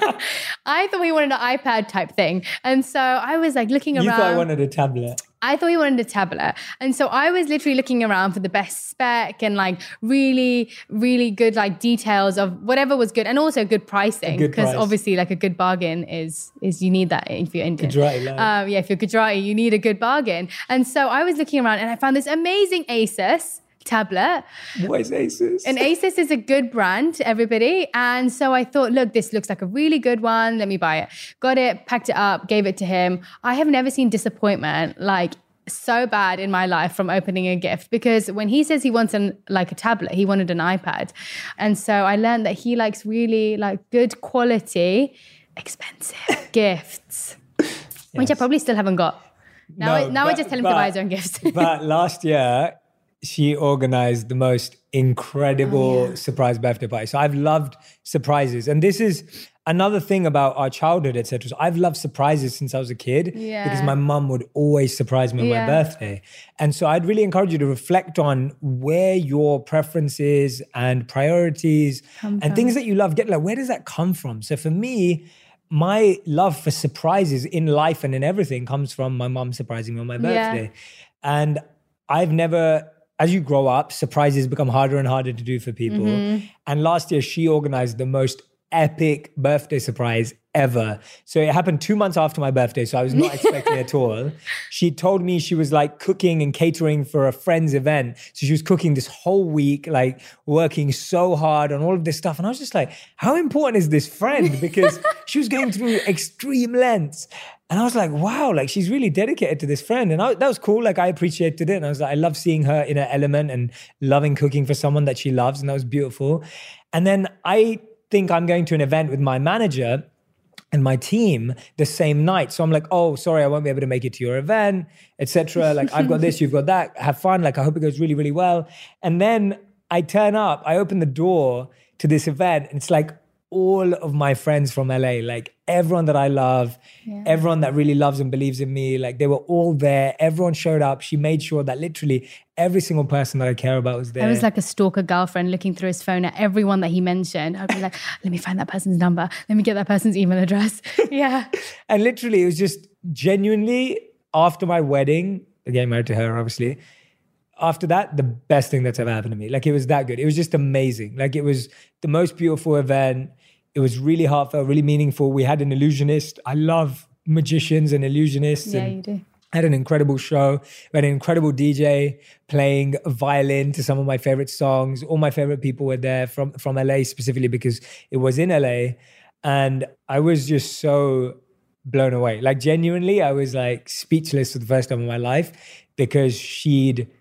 I thought he wanted an iPad type thing. And so I was like looking You around. thought I wanted a tablet. I thought he wanted a tablet. And so I was literally looking around for the best spec and like really, really good like details of whatever was good, and also good pricing. good Because price. obviously like a good bargain is, is you need that if you're Indian. Gujarati love. Um, yeah, if you're Gujarati, you need a good bargain. And so I was looking around and I found this amazing Asus tablet. What is Asus? And Asus is a good brand, everybody. And so I thought, look, this looks like a really good one. Let me buy it. Got it, packed it up, gave it to him. I have never seen disappointment like so bad in my life from opening a gift, because when he says he wants an like a tablet, he wanted an iPad. And so I learned that he likes really like good quality, expensive gifts, which I probably still haven't got. Now, No, I, now I but- just tell him but- to buy his own gifts. But last year, she organized the most incredible Oh, yeah. surprise birthday party. So I've loved surprises. And this is another thing about our childhood, et cetera. So I've loved surprises since I was a kid Yeah. because my mum would always surprise me on Yeah. my birthday. And so I'd really encourage you to reflect on where your preferences and priorities Come and from. things that you love, get like, where does that come from? So for me, my love for surprises in life and in everything comes from my mum surprising me on my Yeah. birthday. And I've never, as you grow up, surprises become harder and harder to do for people. Mm-hmm. And last year, she organized the most epic birthday surprise ever. So it happened two months after my birthday, so I was not expecting it at all. She told me she was like cooking and catering for a friend's event. So she was cooking this whole week, like working so hard on all of this stuff. And I was just like, how important is this friend? Because she was going through extreme lengths. And I was like, wow, like she's really dedicated to this friend. And I, that was cool. Like I appreciated it. And I was like, I love seeing her in her element and loving cooking for someone that she loves. And that was beautiful. And then I think I'm going to an event with my manager and my team the same night. So I'm like, oh, sorry, I won't be able to make it to your event, et cetera. Like I've got this, you've got that. Have fun. Like I hope it goes really, really well. And then I turn up, I open the door to this event and it's like all of my friends from L A, like everyone that I love, Yeah. everyone that really loves and believes in me, like they were all there. Everyone showed up. She made sure that literally every single person that I care about was there. I was like a stalker girlfriend looking through his phone at everyone that he mentioned. I'd be like, let me find that person's number. Let me get that person's email address. Yeah. And literally, it was just genuinely after my wedding, getting married to her, obviously. After that, the best thing that's ever happened to me. Like it was that good. It was just amazing. Like it was the most beautiful event. It was really heartfelt, really meaningful. We had an illusionist. I love magicians and illusionists. Yeah, and you do. had an incredible show. We had an incredible D J playing violin to some of my favorite songs. All my favorite people were there from, from L A specifically because it was in L A. And I was just so blown away. Like genuinely, I was like speechless for the first time in my life because she'd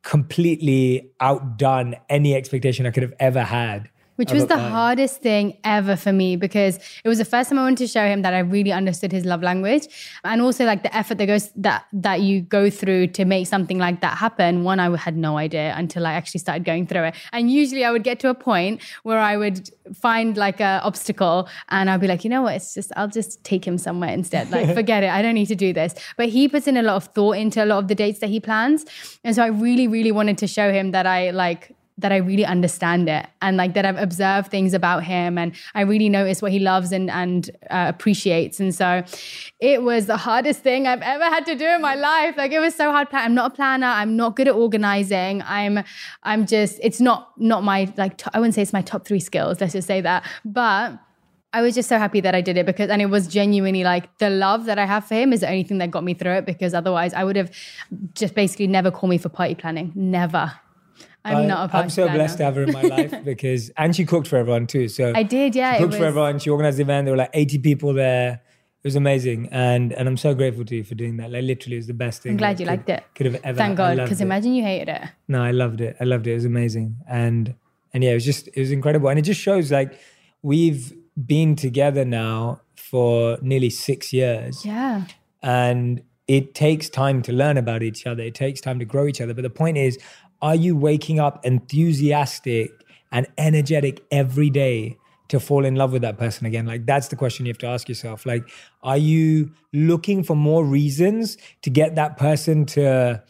completely outdone any expectation I could have ever had. Which was the hardest thing ever for me, because it was the first time I wanted to show him that I really understood his love language, and also like the effort that goes that that you go through to make something like that happen. One, I had no idea until I actually started going through it. And usually I would get to a point where I would find like a obstacle and I'll be like, you know what, it's just, I'll just take him somewhere instead. Like, forget it. I don't need to do this. But he puts in a lot of thought into a lot of the dates that he plans. And so I really, really wanted to show him that I like, that I really understand it, and like that I've observed things about him, and I really notice what he loves and and uh, appreciates. And so it was the hardest thing I've ever had to do in my life. Like, it was so hard. I'm not a planner. I'm not good at organizing. I'm I'm just, it's not not my, like, t- I wouldn't say it's my top three skills. Let's just say that. But I was just so happy that I did it, because, and it was genuinely like the love that I have for him is the only thing that got me through it, because otherwise I would have just basically never called me for party planning. Never. I'm I, not a party I'm so planner. blessed to have her in my life, because, and she cooked for everyone too. So I did, yeah. She cooked it for was, everyone. She organized the event. There were like eighty people there. It was amazing. And and I'm so grateful to you for doing that. Like, literally, it was the best thing. I'm glad you could, liked it. Could have ever. Thank God, because it. imagine you hated it. No, I loved it. I loved it. It was amazing. And and yeah, it was just, it was incredible. And it just shows like we've been together now for nearly six years. Yeah. And it takes time to learn about each other. It takes time to grow each other. But the point is, are you waking up enthusiastic and energetic every day to fall in love with that person again? Like, that's the question you have to ask yourself. Like, are you looking for more reasons to get that person to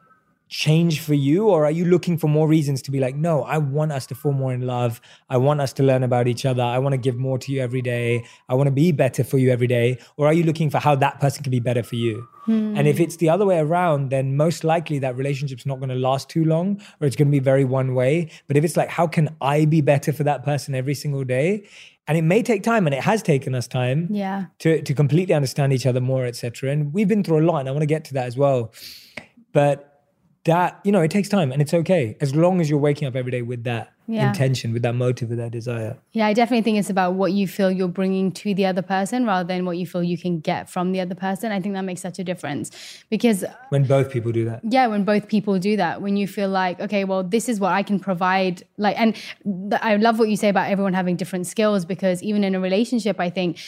change for you? Or are you looking for more reasons to be like, no, I want us to fall more in love. I want us to learn about each other. I want to give more to you every day. I want to be better for you every day. Or are you looking for how that person can be better for you? Hmm. And if it's the other way around, then most likely that relationship's not going to last too long, or it's going to be very one way. But if it's like, how can I be better for that person every single day? And it may take time, and it has taken us time yeah. to, to completely understand each other more, et cetera. And we've been through a lot, and I want to get to that as well. But that, you know, it takes time, and it's okay as long as you're waking up every day with that yeah. intention, with that motive, with that desire. Yeah, I definitely think it's about what you feel you're bringing to the other person rather than what you feel you can get from the other person. I think that makes such a difference, because when both people do that. Yeah, when both people do that, when you feel like, okay, well, this is what I can provide. Like, and th- I love what you say about everyone having different skills, because even in a relationship, I think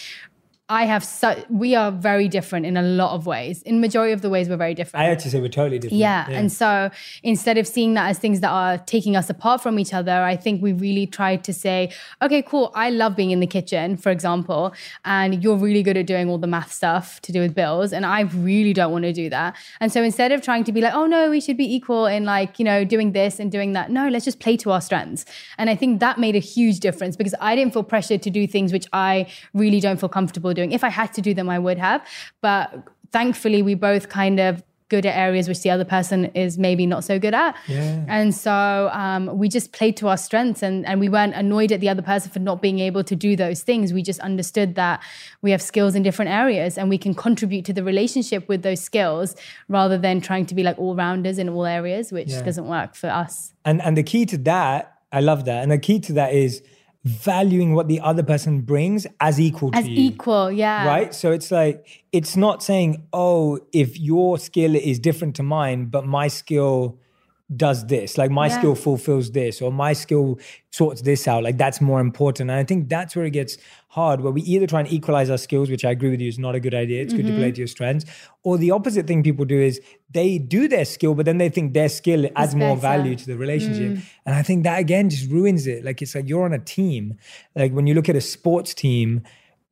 I have such, we are very different in a lot of ways. In majority of the ways, we're very different. I actually say we're totally different. Yeah. yeah. And so instead of seeing that as things that are taking us apart from each other, I think we really tried to say, okay, cool. I love being in the kitchen, for example, and you're really good at doing all the math stuff to do with bills, and I really don't want to do that. And so instead of trying to be like, oh no, we should be equal in like, you know, doing this and doing that. No, let's just play to our strengths. And I think that made a huge difference, because I didn't feel pressured to do things which I really don't feel comfortable doing. If I had to do them, I would have. But thankfully, we both kind of good at areas which the other person is maybe not so good at. Yeah. And so um, we just played to our strengths, and, and we weren't annoyed at the other person for not being able to do those things. We just understood that we have skills in different areas, and we can contribute to the relationship with those skills rather than trying to be like all-rounders in all areas, which yeah. doesn't work for us. And and the key to that, I love that. And the key to that is valuing what the other person brings as equal to as you. As equal, yeah. Right? So it's like, it's not saying, oh, if your skill is different to mine, but my skill does this, like my yeah. skill fulfills this, or my skill sorts this out, like that's more important. And I think that's where it gets hard, where we either try and equalize our skills, which I agree with you is not a good idea. It's mm-hmm. good to play to your strengths. Or the opposite thing people do is they do their skill, but then they think their skill it's adds better. more value to the relationship. Mm. And I think that again just ruins it. Like, it's like you're on a team. Like when you look at a sports team,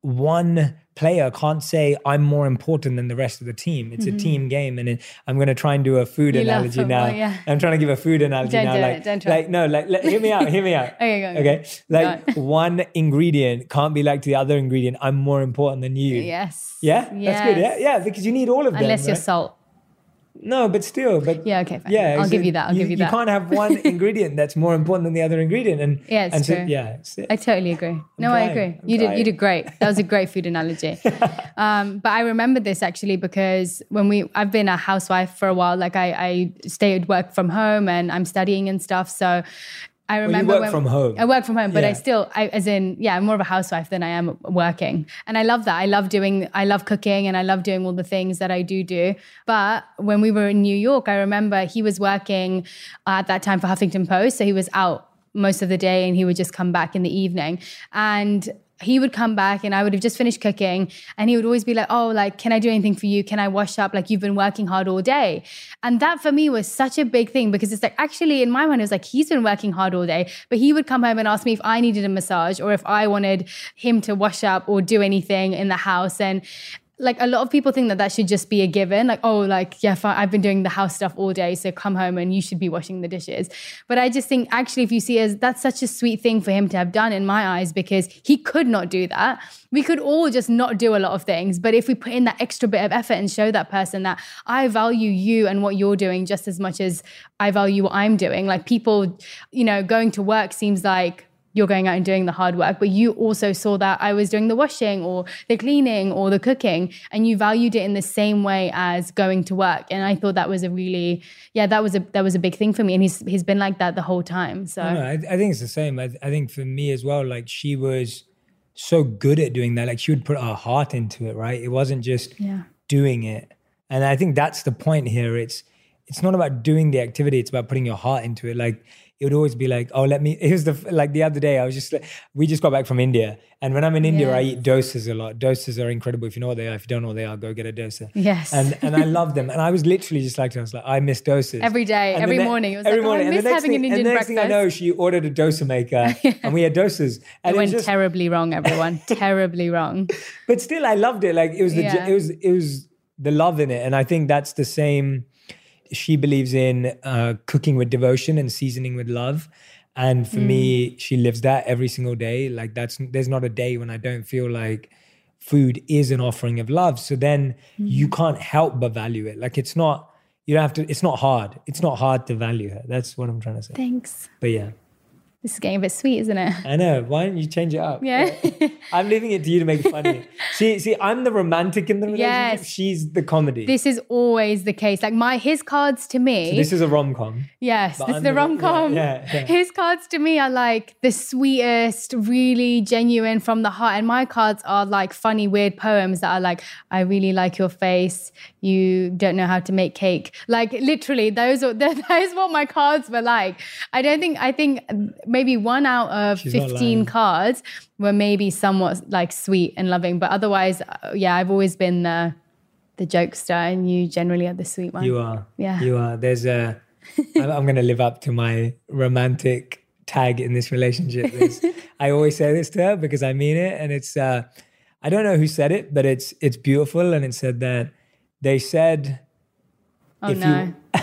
one player can't say I'm more important than the rest of the team. It's mm-hmm. a team game. And it, I'm going to try and do a food you analogy football, now. Yeah. I'm trying to give a food analogy don't now. Do like, it, don't try. like, no, like, let, hear me out, hear me out. okay, go, go. Okay. Like go one ingredient can't be like the other ingredient. I'm more important than you. Yes. Yeah? Yes. That's good. Yeah. Yeah. Because you need all of them. Unless you're right? salt. No, but still, but yeah, okay, fine. Yeah, I'll so give you that. I'll you, give you that. You can't have one ingredient that's more important than the other ingredient, and yeah, it's and true. So, yeah, it's, I totally agree. I'm no, trying, I agree. I'm you trying. did. You did great. That was a great food analogy. um, but I remember this actually because when we, I've been a housewife for a while. Like I, I stay at work from home and I'm studying and stuff. So I remember well, you work when, from home. I work from home, but yeah. I still, I, as in, yeah, I'm more of a housewife than I am working. And I love that. I love doing, I love cooking and I love doing all the things that I do do. But when we were in New York, I remember he was working at that time for Huffington Post. So he was out most of the day and he would just come back in the evening. And he would come back and I would have just finished cooking and he would always be like, oh, like, can I do anything for you? Can I wash up? Like, you've been working hard all day. And that for me was such a big thing because it's like, actually in my mind, it was like, he's been working hard all day, but he would come home and ask me if I needed a massage or if I wanted him to wash up or do anything in the house. And like a lot of people think that that should just be a given. Like, oh, like, yeah, fine, I've been doing the house stuff all day, so come home and you should be washing the dishes. But I just think actually if you see it as that's such a sweet thing for him to have done in my eyes because he could not do that. We could all just not do a lot of things. But if we put in that extra bit of effort and show that person that I value you and what you're doing just as much as I value what I'm doing. Like people, you know, going to work seems like you're going out and doing the hard work, but you also saw that I was doing the washing or the cleaning or the cooking and you valued it in the same way as going to work. And I thought that was a really, yeah, that was a, that was a big thing for me. And he's, he's been like that the whole time. So no, no, I, I think it's the same. I, I think for me as well, like she was so good at doing that. Like she would put her heart into it, right? It wasn't just yeah. doing it. And I think that's the point here. It's, it's not about doing the activity. It's about putting your heart into it. Like, it would always be like, oh, let me, it was the, like the other day, I was just, we just got back from India. And when I'm in India, yes. I eat dosas a lot. Dosas are incredible. If you know what they are, if you don't know what they are, go get a dosa. Yes. And and I love them. And I was literally just like, I was like, I miss dosas. Every day, and every ne- morning. It was every like, morning. oh, I miss having thing, an Indian and the next breakfast. thing I know, she ordered a dosa maker yeah. and we had dosas. And it, it went just, terribly wrong, everyone. Terribly wrong. But still, I loved it. Like it was the, yeah. it was, it was the love in it. And I think that's the same. She believes in uh, cooking with devotion and seasoning with love. And for mm. me, she lives that every single day. Like that's, there's not a day when I don't feel like food is an offering of love. So then mm. you can't help but value it. Like it's not, you don't have to, it's not hard. It's not hard to value her. That's what I'm trying to say. Thanks. But yeah. This is getting a bit sweet, isn't it? I know. Why don't you change it up? Yeah. I'm leaving it to you to make it funny. see, see, I'm the romantic in the relationship. Yes. She's the comedy. This is always the case. Like my, his cards to me. So this is a rom-com. Yes, this I'm is the rom-com. Yeah, yeah, yeah. His cards to me are like the sweetest, really genuine from the heart. And my cards are like funny, weird poems that are like, I really like your face. You don't know how to make cake. Like literally those are, that is what my cards were like. I don't think, I think maybe one out of She's fifteen cards were maybe somewhat like sweet and loving. But otherwise, uh, yeah, I've always been the, the jokester and you generally are the sweet one. You are. Yeah. You are. There's a, I'm going to live up to my romantic tag in this relationship. Is I always say this to her because I mean it. And it's, uh, I don't know who said it, but it's, it's beautiful. And it said that they said, oh no, you...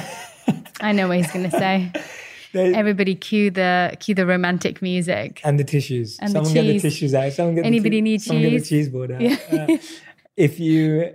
I know what he's going to say. They, Everybody cue the cue the romantic music. And the tissues. And Someone the get the tissues out. Someone get Anybody the need someone cheese? Get the cheese board out. Yeah. Uh, if you,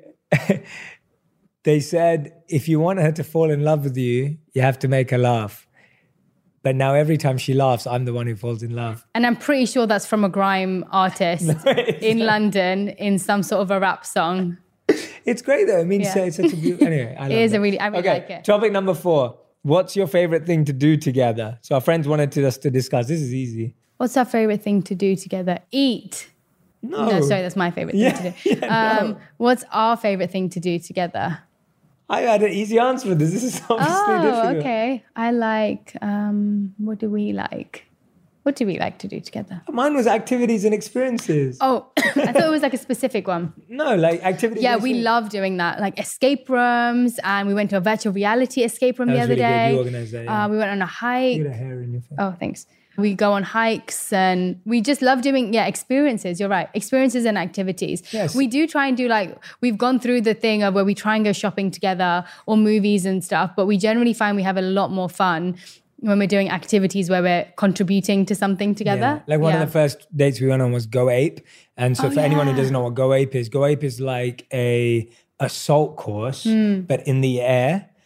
they said, if you want her to fall in love with you, you have to make her laugh. But now every time she laughs, I'm the one who falls in love. And I'm pretty sure that's from a grime artist no, in not. London in some sort of a rap song. It's great though. It means yeah. it's such a beautiful, anyway. I love it is that. a really, I really okay, like it. Topic number four. What's your favorite thing to do together? So our friends wanted to, us to discuss. This is easy. What's our favorite thing to do together? Eat. No. No, sorry, that's my favorite thing yeah, to do. Yeah, um, no. What's our favorite thing to do together? I had an easy answer for this. This is obviously oh, difficult. okay. I like, um, what do we like? What do we like to do together? Mine was activities and experiences. Oh, I thought it was like a specific one. No, like activities. Yeah, we love doing that. Like escape rooms, and we went to a virtual reality escape room that the was other really day. Good. You organized that, yeah. uh, we went on a hike. You got a hair in your face. Oh, thanks. We go on hikes and we just love doing, yeah, experiences. You're right. Experiences and activities. Yes. We do try and do like, we've gone through the thing of where we try and go shopping together or movies and stuff, but we generally find we have a lot more fun when we're doing activities where we're contributing to something together. Yeah. Like one yeah. of the first dates we went on was Go Ape. And so oh, for anyone yeah. who doesn't know what Go Ape is, Go Ape is like a assault course, mm. but in the air.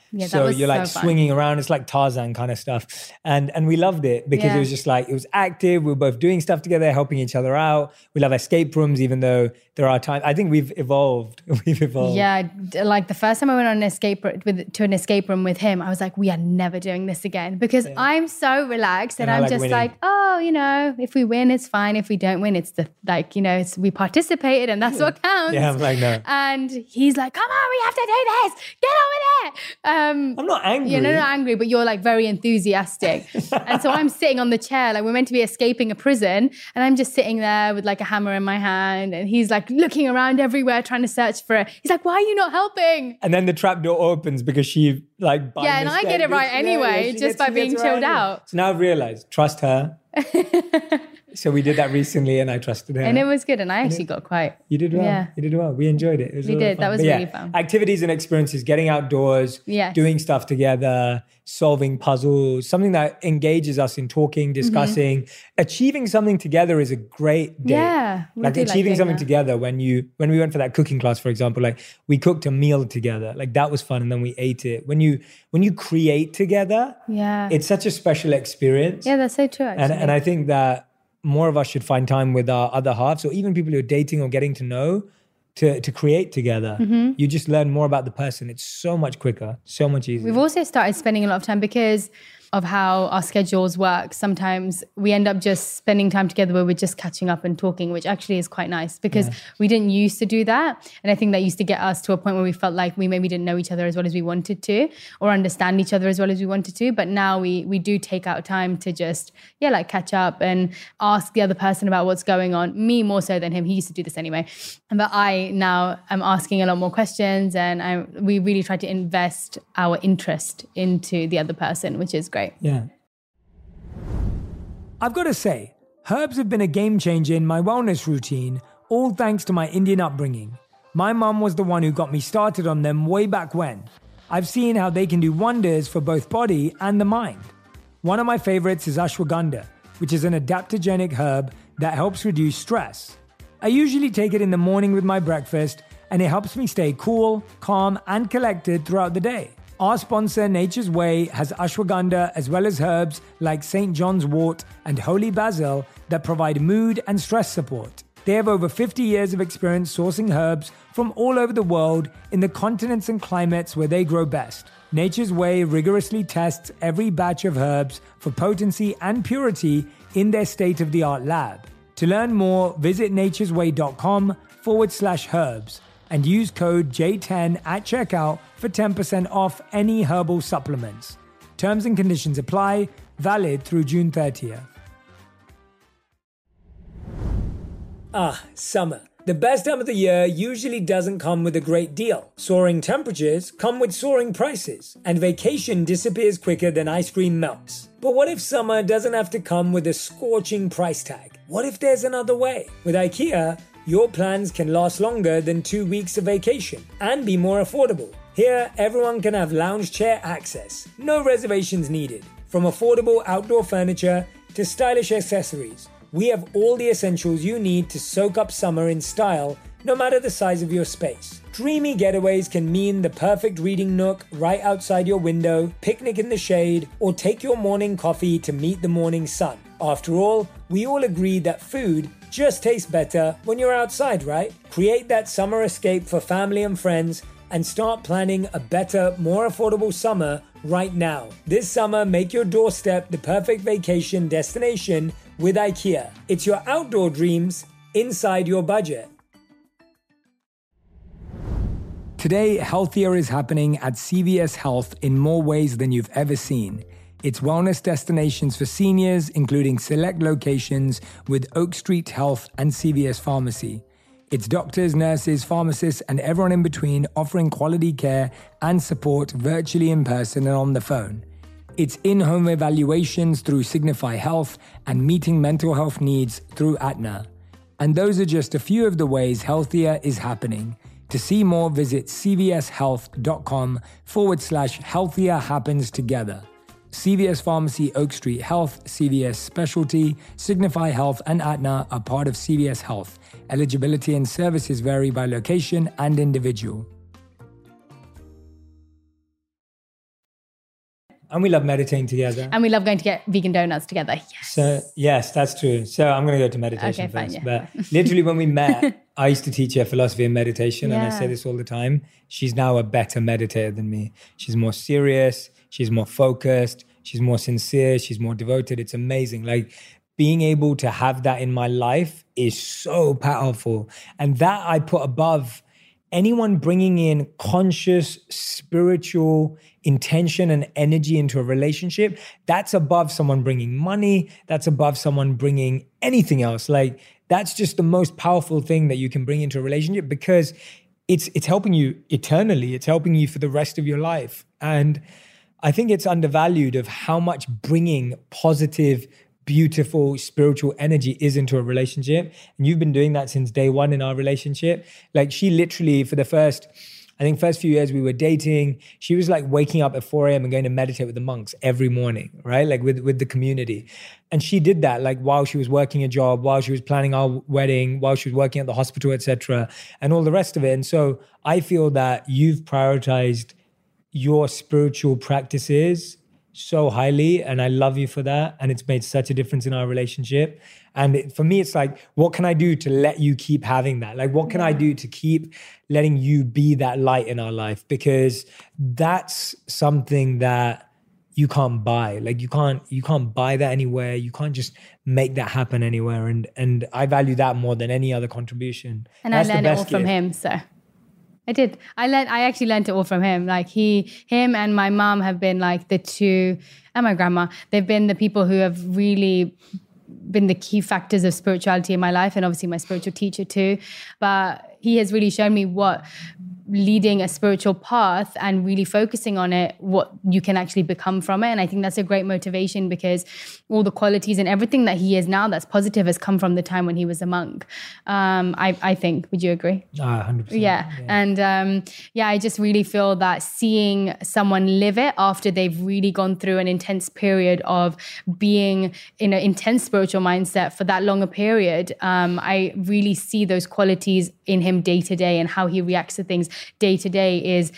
Yeah, that so was you're like so fun. swinging around. It's like Tarzan kind of stuff. And and we loved it because Yeah. it was just like, it was active. We were both doing stuff together, helping each other out. We love escape rooms, even though there are times, I think we've evolved. We've evolved. Yeah, d- like the first time I went on an escape r- with to an escape room with him, I was like, we are never doing this again because I'm so relaxed and, And I I'm like just winning. like, oh, you know, if we win, it's fine. If we don't win, it's the like, you know, it's we participated and that's what counts. Yeah, I'm like, no. And he's like, come on, we have to do this. Get over there. Um, I'm not angry. You're not angry, but you're like very enthusiastic. And so I'm sitting on the chair, like we're meant to be escaping a prison. And I'm just sitting there with like a hammer in my hand. And he's like looking around everywhere, trying to search for it. He's like, why are you not helping? And then the trap door opens because she like, by Yeah, and I mistake get it right gets- yeah, anyway, yeah, she just gets- by she being gets chilled around it. out. So now I've realized, trust her. So we did that recently and I trusted her. And it was good. And I actually got quite, You did well. Yeah. You did well. We enjoyed it. It was We a lot of did. fun. That was But really fun. Activities and experiences, getting outdoors, Yes. doing stuff together, solving puzzles, something that engages us in talking, discussing. Achieving something together is a great day. Mm-hmm. Yeah, we Like do like achieving doing something that. together when you when we went for that cooking class, for example, like we cooked a meal together. Like that was fun and then we ate it. When you when you create together, yeah. it's such a special experience. Yeah, that's so true, actually. And, and I think that more of us should find time with our other halves or even people who are dating or getting to know to, to create together. Mm-hmm. You just learn more about the person. It's so much quicker, so much easier. We've also started spending a lot of time because of how our schedules work. Sometimes we end up just spending time together where we're just catching up and talking, which actually is quite nice because Yeah. we didn't used to do that. And I think that used to get us to a point where we felt like we maybe didn't know each other as well as we wanted to or understand each other as well as we wanted to. But now we we do take out time to just, yeah, like catch up and ask the other person about what's going on. Me more so than him. He used to do this anyway. But I now am asking a lot more questions and I, we really try to invest our interest into the other person, which is great. Yeah. I've got to say, herbs have been a game changer in my wellness routine, all thanks to my Indian upbringing. My mum was the one who got me started on them way back when. I've seen how they can do wonders for both body and the mind. One of my favorites is ashwagandha, which is an adaptogenic herb that helps reduce stress. I usually take it in the morning with my breakfast, and it helps me stay cool, calm, and collected throughout the day. Our sponsor, Nature's Way, has ashwagandha as well as herbs like Saint John's wort and holy basil that provide mood and stress support. They have over fifty years of experience sourcing herbs from all over the world in the continents and climates where they grow best. Nature's Way rigorously tests every batch of herbs for potency and purity in their state-of-the-art lab. To learn more, visit naturesway.com forward slash herbs and use code J ten at checkout for ten percent off any herbal supplements. Terms and conditions apply, valid through June thirtieth. Ah, summer. The best time of the year usually doesn't come with a great deal. Soaring temperatures come with soaring prices, and vacation disappears quicker than ice cream melts. But what if summer doesn't have to come with a scorching price tag? What if there's another way? With IKEA, your plans can last longer than two weeks of vacation and be more affordable. Here, everyone can have lounge chair access. No reservations needed. From affordable outdoor furniture to stylish accessories, we have all the essentials you need to soak up summer in style, no matter the size of your space. Dreamy getaways can mean the perfect reading nook right outside your window, picnic in the shade, or take your morning coffee to meet the morning sun. After all, we all agree that food just tastes better when you're outside, right? Create that summer escape for family and friends and start planning a better, more affordable summer right now. This summer, make your doorstep the perfect vacation destination with IKEA. It's your outdoor dreams inside your budget. Today, healthier is happening at C V S Health in more ways than you've ever seen. It's wellness destinations for seniors, including select locations with Oak Street Health and C V S Pharmacy. It's doctors, nurses, pharmacists, and everyone in between offering quality care and support virtually in person and on the phone. It's in-home evaluations through Signify Health and meeting mental health needs through Aetna. And those are just a few of the ways healthier is happening. To see more, visit cvshealth.com forward slash healthier happens together. C V S Pharmacy, Oak Street Health, C V S Specialty, Signify Health, and Aetna are part of C V S Health. Eligibility and services vary by location and individual. And we love meditating together. And we love going to get vegan donuts together. Yes. So, yes, that's true. So I'm going to go to meditation okay, first. Fine, yeah. But literally when we met, I used to teach her philosophy and meditation. Yeah. And I say this all the time. She's now a better meditator than me. She's more serious. She's more focused. She's more sincere. She's more devoted. It's amazing. Like being able to have that in my life is so powerful. And that I put above anyone bringing in conscious, spiritual intention and energy into a relationship. That's above someone bringing money. That's above someone bringing anything else. Like that's just the most powerful thing that you can bring into a relationship because it's it's helping you eternally. It's helping you for the rest of your life. And I think it's undervalued of how much bringing positive, beautiful spiritual energy is into a relationship. And you've been doing that since day one in our relationship. Like she literally for the first, I think first few years we were dating, she was like waking up at four a.m. and going to meditate with the monks every morning, right? Like with, with the community. And she did that like while she was working a job, while she was planning our wedding, while she was working at the hospital, et cetera, and all the rest of it. And so I feel that you've prioritized your spiritual practices so highly, and I love you for that. And it's made such a difference in our relationship. And it, for me, it's like, what can I do to let you keep having that? Like, what can I do to keep letting you be that light in our life? Because that's something that you can't buy. Like you can't, you can't buy that anywhere. You can't just make that happen anywhere. And and I value that more than any other contribution. And that's I learned it all gift. from him, so. I did. I learned, I actually learned it all from him. Like he, him and my mom have been like the two, and my grandma, they've been the people who have really been the key factors of spirituality in my life, and obviously my spiritual teacher too. But he has really shown me what leading a spiritual path and really focusing on it, what you can actually become from it. And I think that's a great motivation because all the qualities and everything that he is now that's positive has come from the time when he was a monk. Um, I, I think, would you agree? Ah, one hundred percent. Yeah. yeah. And um, yeah, I just really feel that seeing someone live it after they've really gone through an intense period of being in an intense spiritual mindset for that longer period, um, I really see those qualities in him day to day, and how he reacts to things day to day is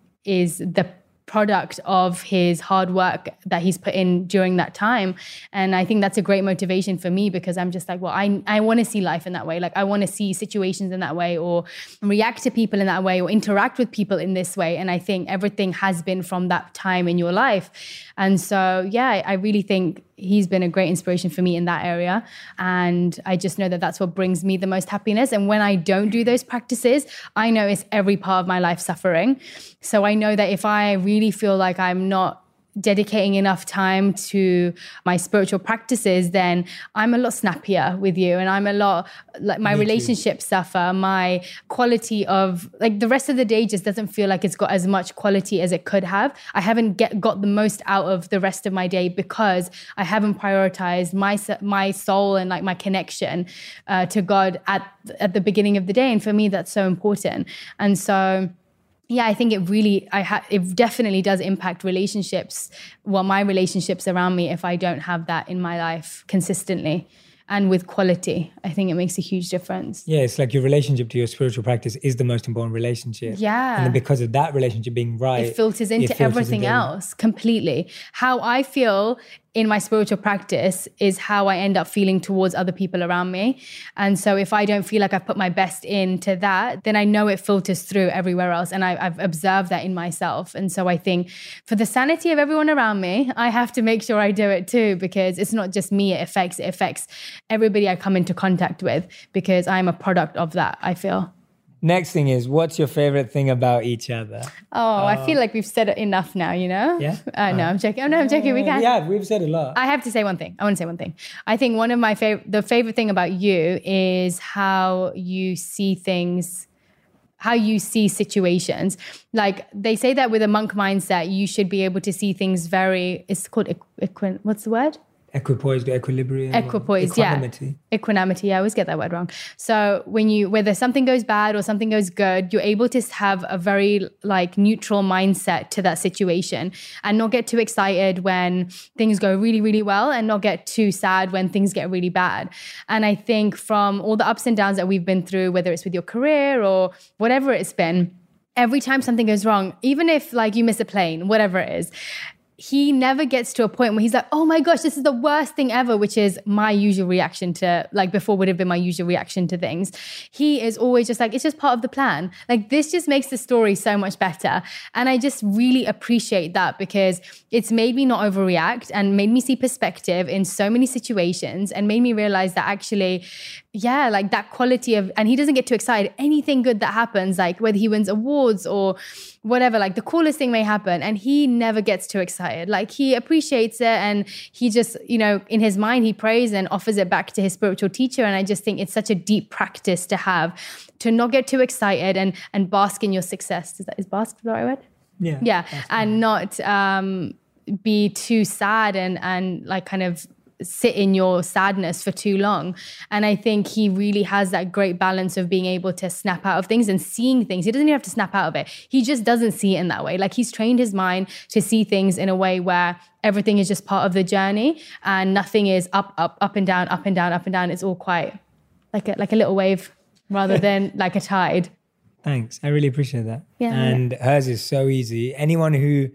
is the product of his hard work that he's put in during that time. And I think that's a great motivation for me because I'm just like, well, I I want to see life in that way. Like I want to see situations in that way, or react to people in that way, or interact with people in this way. And I think everything has been from that time in your life. And so, yeah, I really think he's been a great inspiration for me in that area. And I just know that that's what brings me the most happiness. And when I don't do those practices, I know it's every part of my life suffering. So I know that if I really feel like I'm not dedicating enough time to my spiritual practices, then I'm a lot snappier with you, and I'm a lot like my relationships suffer. My quality of like the rest of the day just doesn't feel like it's got as much quality as it could have. I haven't get got the most out of the rest of my day because I haven't prioritized my my soul and like my connection uh, to God at at the beginning of the day. And for me, that's so important. And so. Yeah, I think it really, I ha- it definitely does impact relationships, well, my relationships around me if I don't have that in my life consistently and with quality. I think it makes a huge difference. Yeah, it's like your relationship to your spiritual practice is the most important relationship. Yeah. And then because of that relationship being right, it filters into it filters everything into else completely. How I feel in my spiritual practice is how I end up feeling towards other people around me. And so if I don't feel like I've put my best into that, then I know it filters through everywhere else. And I, I've observed that in myself. And so I think for the sanity of everyone around me, I have to make sure I do it too, because it's not just me it affects, it affects everybody I come into contact with, because I'm a product of that, I feel. Next thing is, what's your favorite thing about each other? Oh, uh, I feel like we've said it enough now, you know? Yeah? Uh, no, uh, I'm joking. Oh, no, I'm joking. We can. Yeah, we've said a lot. I have to say one thing. I want to say one thing. I think one of my favorite, the favorite thing about you is how you see things, how you see situations. Like they say that with a monk mindset, you should be able to see things very, it's called, equ- equ- what's the word? Equipoised, equilibrium. Equipoised, equanimity. yeah. Equanimity. I always get that word wrong. So when you, whether something goes bad or something goes good, you're able to have a very like neutral mindset to that situation and not get too excited when things go really, really well, and not get too sad when things get really bad. And I think from all the ups and downs that we've been through, whether it's with your career or whatever it's been, every time something goes wrong, even if like you miss a plane, whatever it is, he never gets to a point where he's like, oh my gosh, this is the worst thing ever, which is my usual reaction to, like before would have been my usual reaction to things. He is always just like, it's just part of the plan. Like this just makes the story so much better. And I just really appreciate that because it's made me not overreact and made me see perspective in so many situations and made me realize that actually, yeah, like that quality of, and he doesn't get too excited. Anything good that happens, like whether he wins awards or whatever, like the coolest thing may happen. And he never gets too excited. Like he appreciates it and he just, you know, in his mind, he prays and offers it back to his spiritual teacher. And I just think it's such a deep practice to have, to not get too excited and and bask in your success. Is that, is bask the right word? Yeah. Yeah. And not um, be too sad and and like kind of sit in your sadness for too long. And I think he really has that great balance of being able to snap out of things and seeing things. He doesn't even have to snap out of it. He just doesn't see it in that way. Like he's trained his mind to see things in a way where everything is just part of the journey and nothing is up, up, up and down, up and down, up and down. It's all quite like a, like a little wave rather than like a tide. Thanks. I really appreciate that. Yeah. And hers is so easy. Anyone who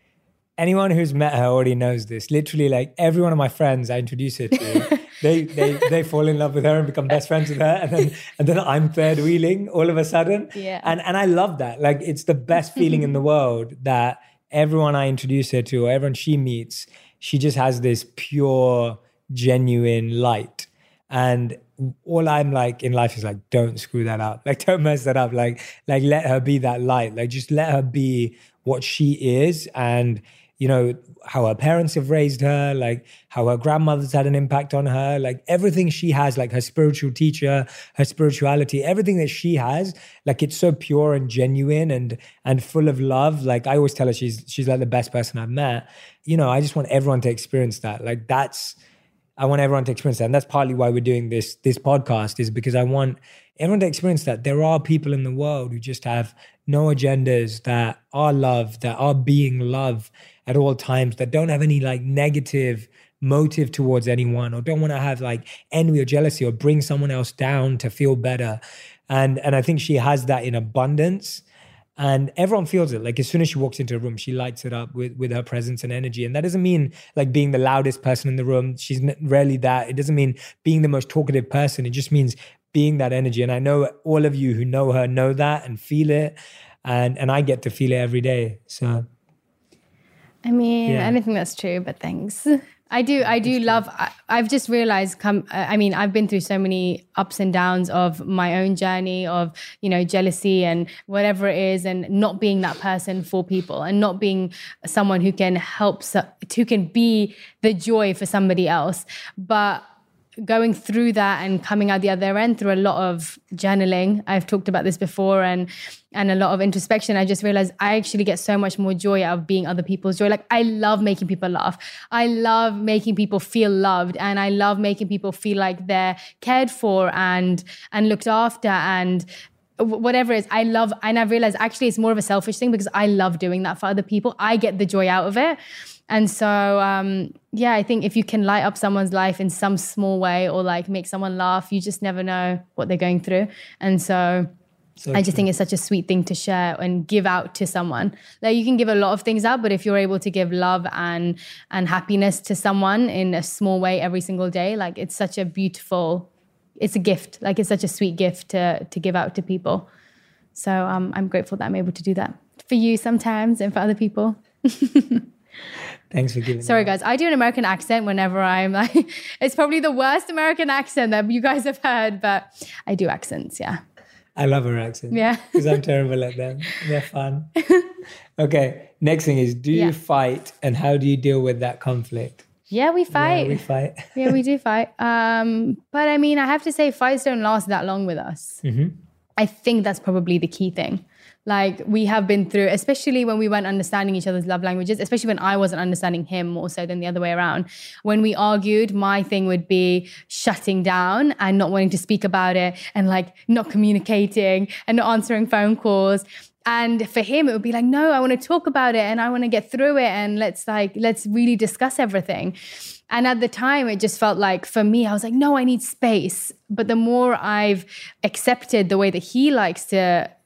Anyone who's met her already knows this. Literally, like every one of my friends I introduce her to, they they they fall in love with her and become best friends with her, and then and then I'm third wheeling all of a sudden. Yeah. And and I love that. Like it's the best feeling in the world that everyone I introduce her to or everyone she meets, she just has this pure, genuine light. And all I'm like in life is like, don't screw that up. Like don't mess that up. Like like let her be that light. Like just let her be what she is. And you know, how her parents have raised her, like how her grandmother's had an impact on her, like everything she has, like her spiritual teacher, her spirituality, everything that she has, like it's so pure and genuine and and full of love. Like I always tell her she's she's like the best person I've met. You know, I just want everyone to experience that. Like that's, I want everyone to experience that. And that's partly why we're doing this, this podcast is because I want everyone to experience that. There are people in the world who just have no agendas, that are love, that are being love at all times, that don't have any like negative motive towards anyone or don't want to have like envy or jealousy or bring someone else down to feel better. And, and I think she has that in abundance. And everyone feels it. Like as soon as she walks into a room, she lights it up with, with her presence and energy. And that doesn't mean like being the loudest person in the room. She's rarely that. It doesn't mean being the most talkative person. It just means being that energy. And I know all of you who know her know that and feel it. And, and I get to feel it every day. So, I mean, yeah. I don't think that's true, but thanks. I do, I do love, I, I've just realized, come. I mean, I've been through so many ups and downs of my own journey of, you know, jealousy and whatever it is, and not being that person for people and not being someone who can help, who can be the joy for somebody else. But going through that and coming out the other end through a lot of journaling, I've talked about this before, and and a lot of introspection, I just realized I actually get so much more joy out of being other people's joy. Like I love making people laugh. I love making people feel loved, and I love making people feel like they're cared for and and looked after and whatever it is. I love, and I've realized actually it's more of a selfish thing because I love doing that for other people. I get the joy out of it. And so, um, yeah, I think if you can light up someone's life in some small way or like make someone laugh, you just never know what they're going through. And so, so I just true. think it's such a sweet thing to share and give out to someone. Like you can give a lot of things out, but if you're able to give love and and happiness to someone in a small way every single day, like it's such a beautiful, it's a gift. Like it's such a sweet gift to to give out to people. So um, I'm grateful that I'm able to do that for you sometimes and for other people. Thanks for giving. Sorry, guys. I do an American accent whenever I'm like, it's probably the worst American accent that you guys have heard, but I do accents. Yeah. I love her accent. Yeah. Because I'm terrible at them. They're fun. Okay. Next thing is, do you yeah. fight, and how do you deal with that conflict? Yeah, we fight. Yeah, we fight. yeah, we do fight. Um, but I mean, I have to say fights don't last that long with us. Mm-hmm. I think that's probably the key thing. Like we have been through, especially when we weren't understanding each other's love languages, especially when I wasn't understanding him more so than the other way around. When we argued, my thing would be shutting down and not wanting to speak about it and like not communicating and not answering phone calls. And for him, it would be like, no, I want to talk about it and I want to get through it. And let's like, let's really discuss everything. And at the time, it just felt like, for me, I was like, no, I need space. But the more I've accepted the way that he likes to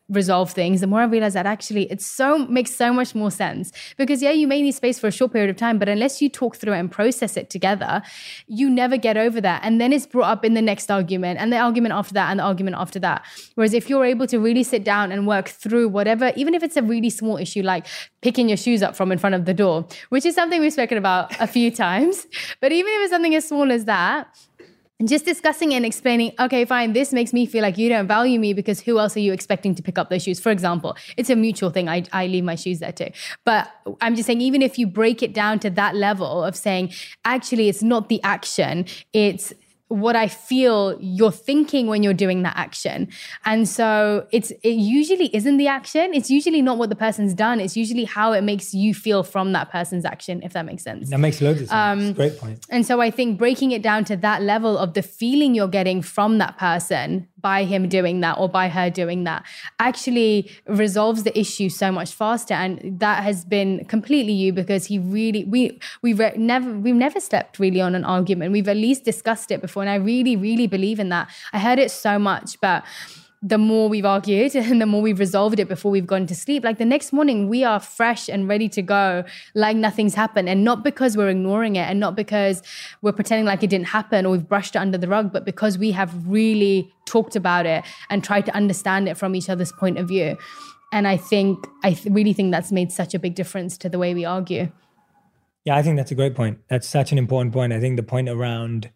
resolve things, the more I realize that actually it's so makes so much more sense. Because yeah, you may need space for a short period of time, but unless you talk through it and process it together, you never get over that. And then it's brought up in the next argument and the argument after that and the argument after that. Whereas if you're able to really sit down and work through whatever, even if it's a really small issue, like picking your shoes up from in front of the door, which is something we've spoken about a few times, but even if it's something as small as that, and just discussing and explaining, okay, fine, this makes me feel like you don't value me because who else are you expecting to pick up those shoes? For example, it's a mutual thing. I, I leave my shoes there too. But I'm just saying, even if you break it down to that level of saying, actually, it's not the action, it's what I feel you're thinking when you're doing that action. And so it's it usually isn't the action. It's usually not what the person's done. It's usually how it makes you feel from that person's action, if that makes sense. That makes loads of sense. Um, Great point. And so I think breaking it down to that level of the feeling you're getting from that person by him doing that or by her doing that actually resolves the issue so much faster. And that has been completely you, because he really, we, we've never, we've never slept really on an argument. We've at least discussed it before. And I really, really believe in that. I heard it so much, but the more we've argued and the more we've resolved it before we've gone to sleep, like the next morning we are fresh and ready to go, like nothing's happened. And not because we're ignoring it and not because we're pretending like it didn't happen or we've brushed it under the rug, but because we have really talked about it and tried to understand it from each other's point of view. And I think, I th- really think that's made such a big difference to the way we argue. Yeah, I think that's a great point. That's such an important point. I think the point around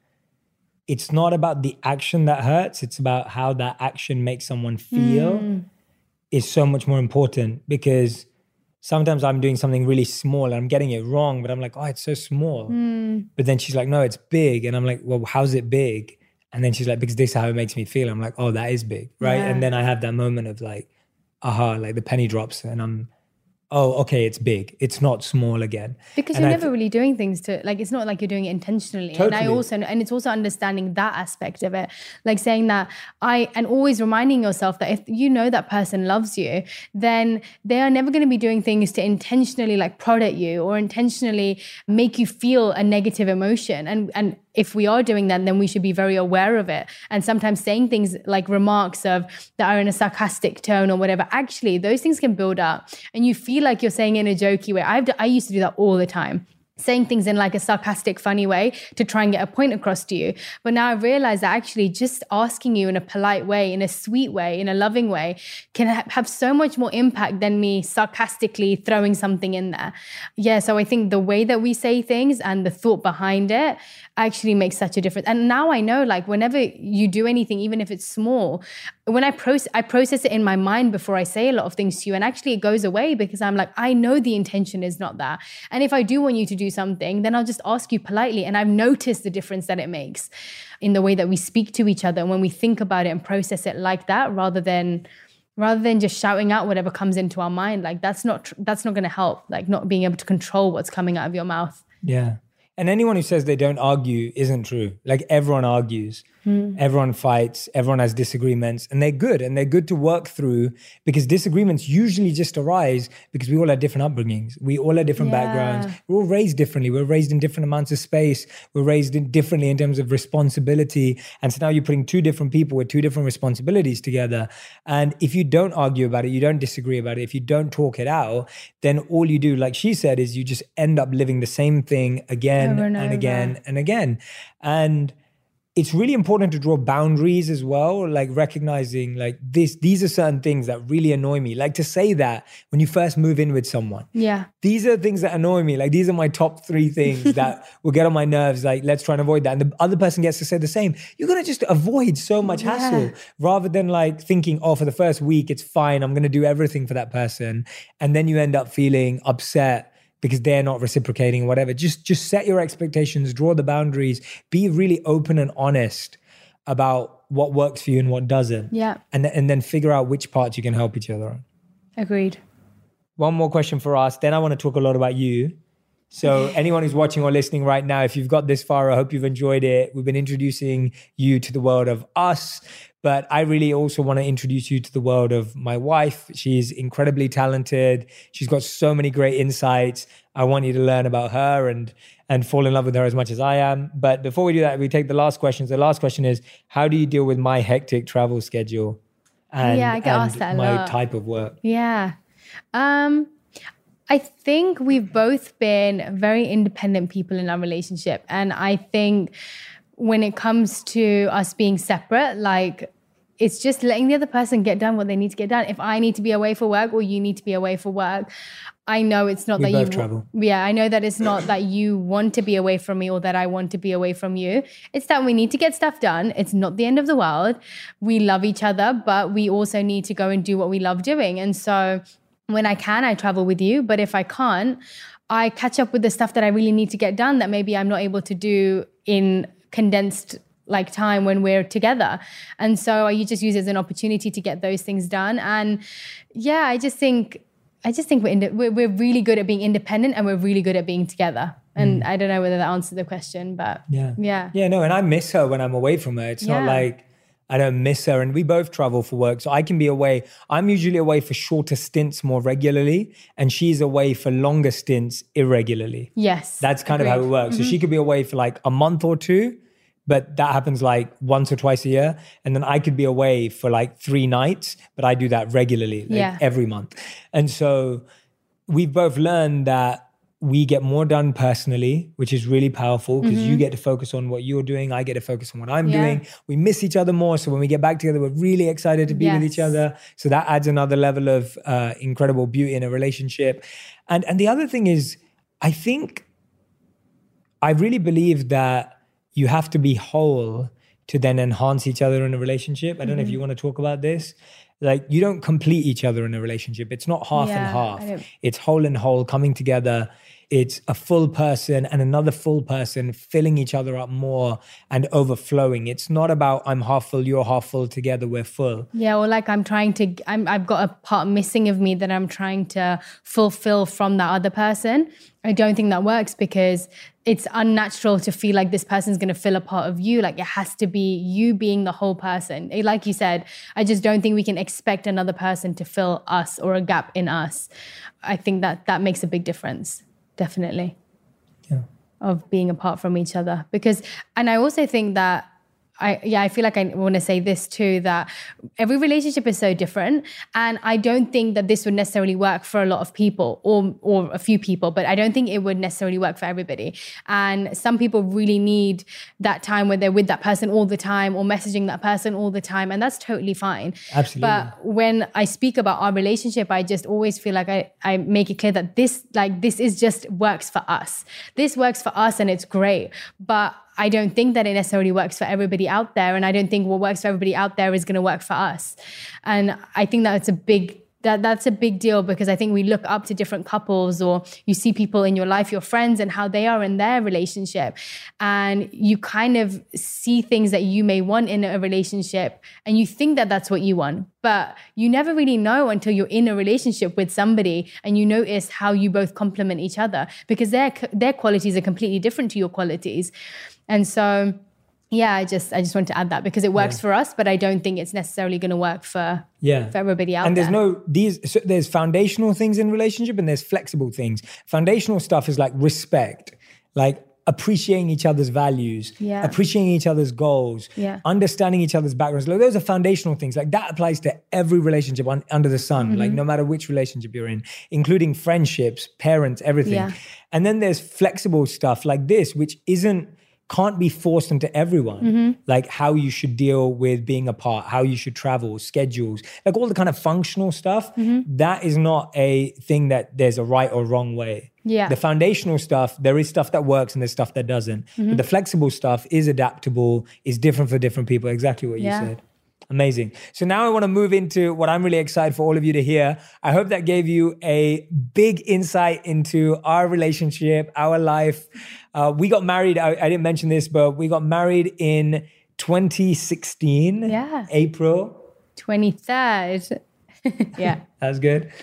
it's not about the action that hurts, it's about how that action makes someone feel mm. is so much more important, because sometimes I'm doing something really small and I'm getting it wrong, but I'm like, oh, it's so small. Mm. But then she's like, no, it's big. And I'm like, well, how's it big? And then she's like, because this is how it makes me feel. I'm like, oh, that is big, right? Yeah. And then I have that moment of like, aha, like the penny drops and I'm, oh, okay, it's big. It's not small again. Because and you're I never th- really doing things to, like, it's not like you're doing it intentionally. Totally. And I also, and it's also understanding that aspect of it. Like saying that I, and always reminding yourself that if you know that person loves you, then they are never going to be doing things to intentionally like prod at you or intentionally make you feel a negative emotion. And, and if we are doing that, then we should be very aware of it. And sometimes saying things like remarks of that are in a sarcastic tone or whatever, actually those things can build up and you feel like you're saying it in a jokey way. I've, I used to do that all the time. Saying things in like a sarcastic, funny way to try and get a point across to you. But now I've realized that actually just asking you in a polite way, in a sweet way, in a loving way, can ha- have so much more impact than me sarcastically throwing something in there. Yeah, so I think the way that we say things and the thought behind it actually makes such a difference. And now I know, like, whenever you do anything, even if it's small, when I process, I process it in my mind before I say a lot of things to you. And actually it goes away because I'm like, I know the intention is not that. And if I do want you to do something, then I'll just ask you politely. And I've noticed the difference that it makes in the way that we speak to each other and when we think about it and process it like that, rather than rather than just shouting out whatever comes into our mind. Like that's not that's not going to help, like not being able to control what's coming out of your mouth. Yeah. And anyone who says they don't argue isn't true. Like everyone argues, mm. everyone fights, everyone has disagreements, and they're good. And they're good to work through because disagreements usually just arise because we all have different upbringings. We all have different yeah. backgrounds. We're all raised differently. We're raised in different amounts of space. We're raised in differently in terms of responsibility. And so now you're putting two different people with two different responsibilities together. And if you don't argue about it, you don't disagree about it, if you don't talk it out, then all you do, like she said, is you just end up living the same thing again and, and again and again. And it's really important to draw boundaries as well, like recognizing like this, these are certain things that really annoy me. Like to say that when you first move in with someone. Yeah. These are things that annoy me. Like these are my top three things that will get on my nerves. Like let's try and avoid that. And the other person gets to say the same. You're going to just avoid so much yeah. hassle rather than like thinking, oh, for the first week, it's fine. I'm going to do everything for that person. And then you end up feeling upset because they're not reciprocating or whatever. Just, just set your expectations, draw the boundaries, be really open and honest about what works for you and what doesn't. Yeah. And, and then figure out which parts you can help each other on. Agreed. One more question for us. Then I want to talk a lot about you. So anyone who's watching or listening right now, if you've got this far, I hope you've enjoyed it. We've been introducing you to the world of us, but I really also want to introduce you to the world of my wife. She's incredibly talented. She's got so many great insights. I want you to learn about her and, and fall in love with her as much as I am. But before we do that, we take the last questions. The last question is, how do you deal with my hectic travel schedule? and, yeah, I get and asked that a my lot. type of work? Yeah. Um, I think we've both been very independent people in our relationship. And I think when it comes to us being separate, like, it's just letting the other person get done what they need to get done. If I need to be away for work or you need to be away for work, I know it's not We that both you travel. Yeah, I know that it's not that you want to be away from me or that I want to be away from you. It's that we need to get stuff done. It's not the end of the world. We love each other, but we also need to go and do what we love doing. And so when I can, I travel with you. But if I can't, I catch up with the stuff that I really need to get done that maybe I'm not able to do in condensed like time when we're together. And so you just use it as an opportunity to get those things done. And yeah, I just think, I just think we're, ind- we're, we're really good at being independent and we're really good at being together. And mm. I don't know whether that answered the question, but yeah. Yeah. Yeah, no, and I miss her when I'm away from her. It's yeah. not like I don't miss her, and we both travel for work. So I can be away. I'm usually away for shorter stints more regularly, and she's away for longer stints irregularly. Yes. That's kind agreed. of how it works. Mm-hmm. So she could be away for like a month or two, but that happens like once or twice a year. And then I could be away for like three nights, but I do that regularly, like yeah. every month. And so we've both learned that we get more done personally, which is really powerful because mm-hmm. you get to focus on what you're doing. I get to focus on what I'm yeah. doing. We miss each other more. So when we get back together, we're really excited to be yes. with each other. So that adds another level of uh, incredible beauty in a relationship. And, and the other thing is, I think, I really believe that you have to be whole to then enhance each other in a relationship. I don't mm-hmm. know if you want to talk about this. Like, you don't complete each other in a relationship. It's not half yeah, and half. It's whole and whole coming together. It's a full person and another full person filling each other up more and overflowing. It's not about I'm half full, you're half full, together we're full. Yeah, or like I'm trying to, I'm, I've got a part missing of me that I'm trying to fulfill from that other person. I don't think that works because it's unnatural to feel like this person's going to fill a part of you. Like, it has to be you being the whole person. Like you said, I just don't think we can expect another person to fill us or a gap in us. I think that that makes a big difference. Definitely. Yeah. Of being apart from each other. Because, and I also think that I, yeah, I feel like I want to say this too, that every relationship is so different. And I don't think that this would necessarily work for a lot of people or, or a few people, but I don't think it would necessarily work for everybody. And some people really need that time where they're with that person all the time or messaging that person all the time. And that's totally fine. Absolutely. But when I speak about our relationship, I just always feel like I, I make it clear that this, like, this is just works for us. This works for us and it's great. But I don't think that it necessarily works for everybody out there. And I don't think what works for everybody out there is going to work for us. And I think that's a big, that that's a big deal because I think we look up to different couples or you see people in your life, your friends, and how they are in their relationship. And you kind of see things that you may want in a relationship and you think that that's what you want. But you never really know until you're in a relationship with somebody and you notice how you both complement each other because their their qualities are completely different to your qualities. And so, yeah, I just I just want to add that because it works yeah. for us, but I don't think it's necessarily going to work for, yeah. for everybody out there. And there's there. no, these, so there's foundational things in relationship and there's flexible things. Foundational stuff is like respect, like appreciating each other's values, yeah. appreciating each other's goals, yeah. understanding each other's backgrounds. Like, those are foundational things. Like, that applies to every relationship on, under the sun, mm-hmm. like no matter which relationship you're in, including friendships, parents, everything. Yeah. And then there's flexible stuff like this, which isn't, can't be forced into everyone. Mm-hmm. Like how you should deal with being apart, how you should travel, schedules, like all the kind of functional stuff. Mm-hmm. That is not a thing that there's a right or wrong way. Yeah. The foundational stuff, there is stuff that works and there's stuff that doesn't. Mm-hmm. But the flexible stuff is adaptable, is different for different people. Exactly what yeah. you said. Amazing. So now I want to move into what I'm really excited for all of you to hear. I hope that gave you a big insight into our relationship, our life. Uh, we got married. I, I didn't mention this, but we got married in twenty sixteen. Yeah. April. twenty-third. Yeah. That's good.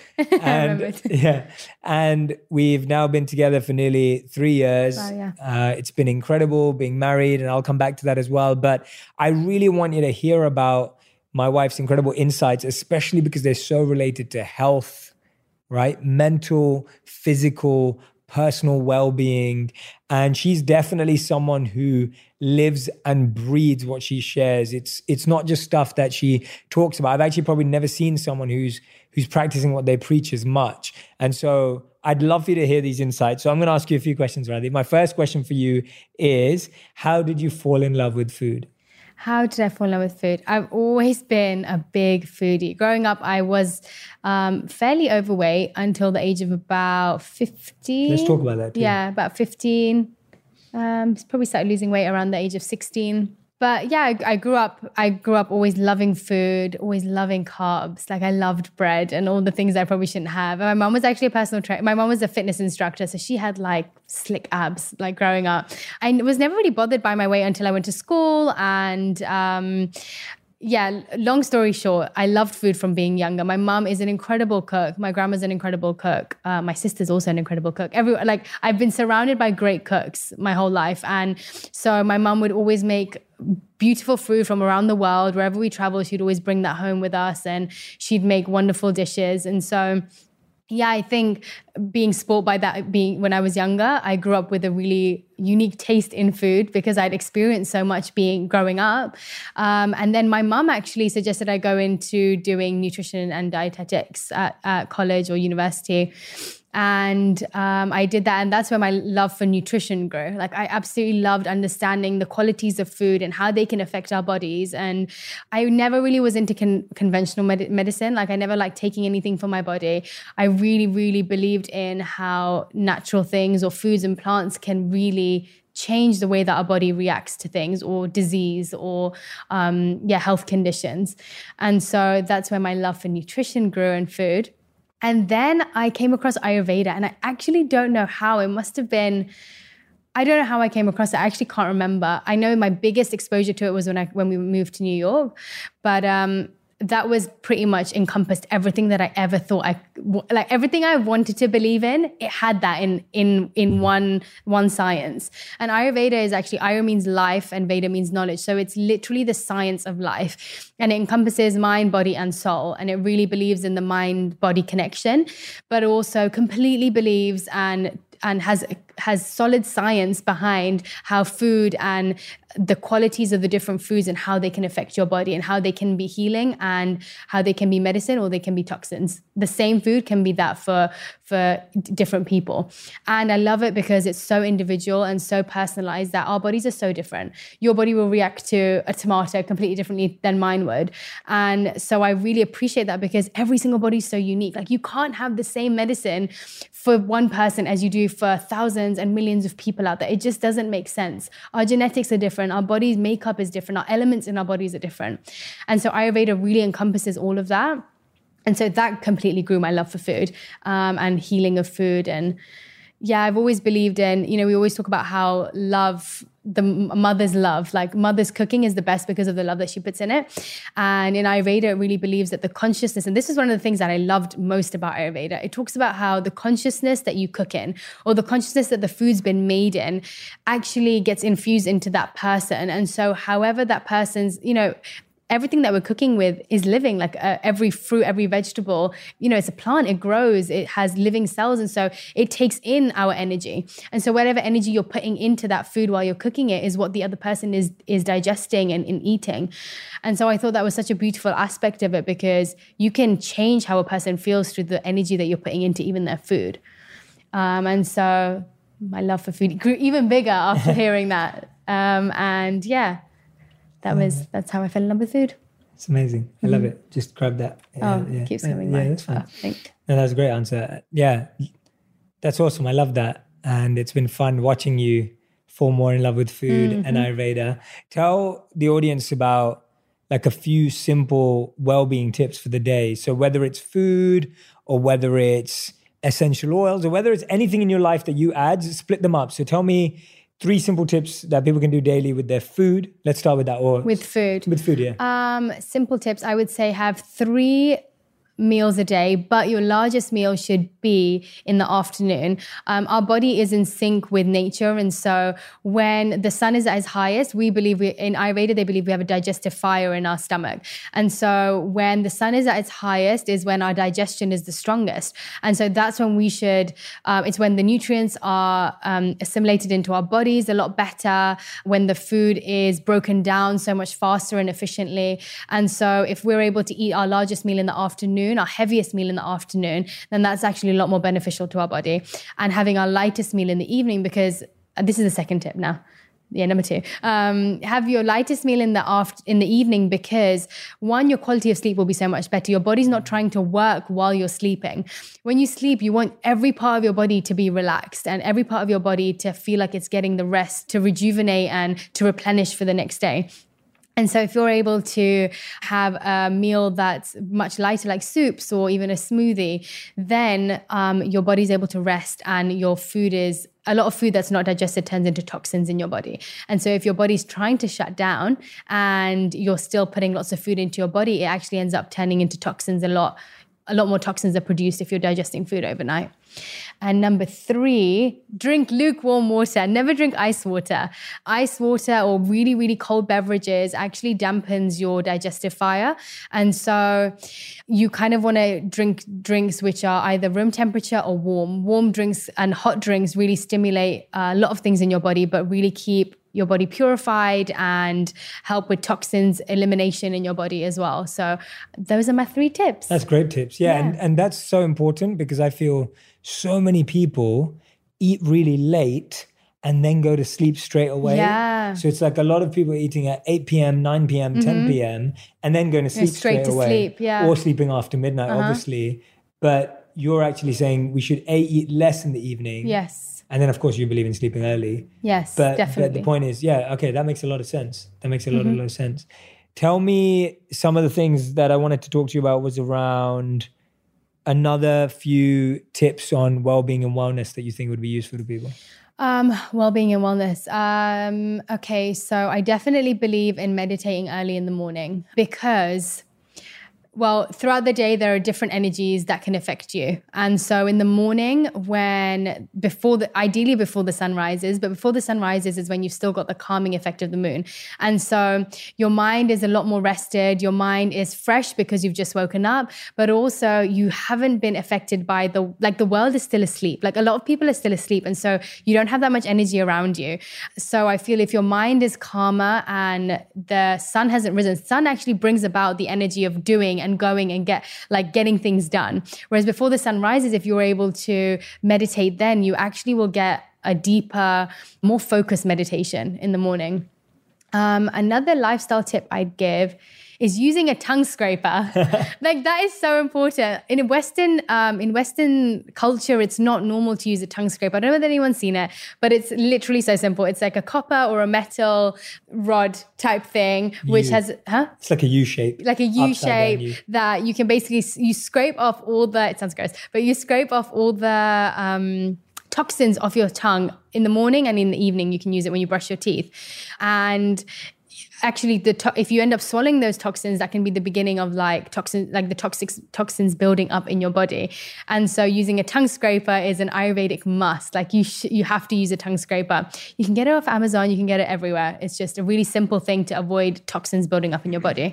And yeah. And we've now been together for nearly three years. Wow, yeah. Uh, it's been incredible being married, and I'll come back to that as well. But I really want you to hear about my wife's incredible insights, especially because they're so related to health, right? Mental, physical, personal well-being. And she's definitely someone who lives and breathes what she shares. It's it's not just stuff that she talks about. I've actually probably never seen someone who's who's practicing what they preach as much. And so I'd love for you to hear these insights. So I'm going to ask you a few questions, Radhi. My first question for you is, how did you fall in love with food? How did I fall in love with food? I've always been a big foodie. Growing up, I was um, fairly overweight until the age of about fifteen. Let's talk about that too. Yeah, about fifteen. Um, probably started losing weight around the age of sixteen. But yeah, I, I grew up, I grew up always loving food, always loving carbs. Like I loved bread and all the things I probably shouldn't have. And my mom was actually a personal trainer. My mom was a fitness instructor. So she had like slick abs, like growing up. I was never really bothered by my weight until I went to school. And um, yeah, long story short, I loved food from being younger. My mom is an incredible cook. My grandma's an incredible cook. Uh, my sister's also an incredible cook. Every, like I've been surrounded by great cooks my whole life. And so my mom would always make beautiful food from around the world. Wherever we travel, she'd always bring that home with us and she'd make wonderful dishes. And so yeah, I think being spoiled by that, being when I was younger, I grew up with a really unique taste in food because I'd experienced so much being growing up. Um, and then my mum actually suggested I go into doing nutrition and dietetics at, at college or university. And um, I did that. And that's where my love for nutrition grew. Like I absolutely loved understanding the qualities of food and how they can affect our bodies. And I never really was into con- conventional med- medicine. Like I never liked taking anything for my body. I really, really believed in how natural things or foods and plants can really change the way that our body reacts to things or disease or um, yeah, health conditions. And so that's where my love for nutrition grew and food. And then I came across Ayurveda and I actually don't know how. It must have been, I don't know how I came across it. I actually can't remember. I know my biggest exposure to it was when I when we moved to New York. But um, that was pretty much encompassed everything that I ever thought I, like everything I wanted to believe in, it had that in in in one one science. And Ayurveda is actually, Ayur means life and Veda means knowledge. So it's literally the science of life. And it encompasses mind, body, and soul. And it really believes in the mind-body connection, but also completely believes and and has has solid science behind how food and the qualities of the different foods and how they can affect your body and how they can be healing and how they can be medicine or they can be toxins. The same food can be that for, for d- different people. And I love it because it's so individual and so personalized that our bodies are so different. Your body will react to a tomato completely differently than mine would. And so I really appreciate that because every single body is so unique. Like you can't have the same medicine for one person as you do for thousands and millions of people out there. It just doesn't make sense. Our genetics are different. Our body's makeup is different. Our elements in our bodies are different. And so Ayurveda really encompasses all of that. And so that completely grew my love for food um, and healing of food. And yeah, I've always believed in, you know, we always talk about how love, the mother's love, like mother's cooking is the best because of the love that she puts in it. And in Ayurveda, it really believes that the consciousness, and this is one of the things that I loved most about Ayurveda, it talks about how the consciousness that you cook in or the consciousness that the food's been made in actually gets infused into that person. And so however that person's, you know, everything that we're cooking with is living, like uh, every fruit, every vegetable, you know, it's a plant, it grows, it has living cells. And so it takes in our energy. And so whatever energy you're putting into that food while you're cooking it is what the other person is, is digesting and, and eating. And so I thought that was such a beautiful aspect of it because you can change how a person feels through the energy that you're putting into even their food. Um, and so my love for food grew even bigger after hearing that. Um, and yeah. That was, that's how I fell in love with food. It's amazing. I mm-hmm. love it. Just grab that. Yeah, oh, yeah. keeps coming Yeah, back. that's fine. Oh, thank no, that's a great answer. Yeah, that's awesome. I love that. And it's been fun watching you fall more in love with food mm-hmm. and Ayurveda. Tell the audience about like a few simple well-being tips for the day. So whether it's food or whether it's essential oils or whether it's anything in your life that you add, split them up. So tell me three simple tips that people can do daily with their food. Let's start with that. Or with food. With food, yeah. Um, simple tips. I would say have three meals a day, but your largest meal should be in the afternoon. Um, our body is in sync with nature. And so when the sun is at its highest, we believe we, in Ayurveda, they believe we have a digestive fire in our stomach. And so when the sun is at its highest is when our digestion is the strongest. And so that's when we should, uh, it's when the nutrients are um, assimilated into our bodies a lot better, when the food is broken down so much faster and efficiently. And so if we're able to eat our largest meal in the afternoon, our heaviest meal in the afternoon, then that's actually a lot more beneficial to our body. And having our lightest meal in the evening, because this is the second tip now. Yeah, number two. Um, have your lightest meal in the after, in the evening, because one, your quality of sleep will be so much better. Your body's not trying to work while you're sleeping. When you sleep, you want every part of your body to be relaxed and every part of your body to feel like it's getting the rest, to rejuvenate and to replenish for the next day. And so if you're able to have a meal that's much lighter, like soups or even a smoothie, then um, your body's able to rest, and your food is, a lot of food that's not digested turns into toxins in your body. And so if your body's trying to shut down and you're still putting lots of food into your body, it actually ends up turning into toxins a lot. A lot more toxins are produced if you're digesting food overnight. And number three, drink lukewarm water. Never drink ice water. Ice water or really, really cold beverages actually dampens your digestive fire. And so you kind of want to drink drinks which are either room temperature or warm. Warm drinks and hot drinks really stimulate a lot of things in your body, but really keep your body purified and help with toxins elimination in your body as well. So those are my three tips. That's great tips. Yeah, yeah. And, and that's so important, because I feel so many people eat really late and then go to sleep straight away. Yeah. So it's like a lot of people eating at eight p.m., nine p.m., mm-hmm. ten p.m. and then going to sleep straight, straight straight away. Sleep, yeah. Or sleeping after midnight, uh-huh. obviously. But you're actually saying we should A, eat less in the evening. Yes. And then, of course, you believe in sleeping early. Yes, but, definitely. But the point is, yeah, okay, that makes a lot of sense. That makes a lot, mm-hmm. a lot of sense. Tell me some of the things that I wanted to talk to you about was around another few tips on well-being and wellness that you think would be useful to people. Um, well-being and wellness. Um, okay, so I definitely believe in meditating early in the morning, because well, throughout the day, there are different energies that can affect you. And so in the morning, when before the, ideally before the sun rises, but before the sun rises is when you've still got the calming effect of the moon. And so your mind is a lot more rested. Your mind is fresh because you've just woken up, but also you haven't been affected by the, like the world is still asleep. Like a lot of people are still asleep. And so you don't have that much energy around you. So I feel if your mind is calmer and the sun hasn't risen, sun actually brings about the energy of doing and going and get like getting things done. Whereas before the sun rises, if you're able to meditate, then you actually will get a deeper, more focused meditation in the morning. Um, another lifestyle tip I'd give is using a tongue scraper. Like that is so important. In Western, um, in Western culture, it's not normal to use a tongue scraper. I don't know if anyone's seen it, but it's literally so simple. It's like a copper or a metal rod type thing, which U. has, huh? It's like a U shape. Like a U shape that you can basically, you scrape off all the, it sounds gross, but you scrape off all the, um, toxins off your tongue in the morning, and in the evening you can use it when you brush your teeth. And actually, the to- if you end up swallowing those toxins, that can be the beginning of like toxin, like the toxic toxins building up in your body. And so, using a tongue scraper is an Ayurvedic must. Like you, sh- you have to use a tongue scraper. You can get it off Amazon. You can get it everywhere. It's just a really simple thing to avoid toxins building up in your body.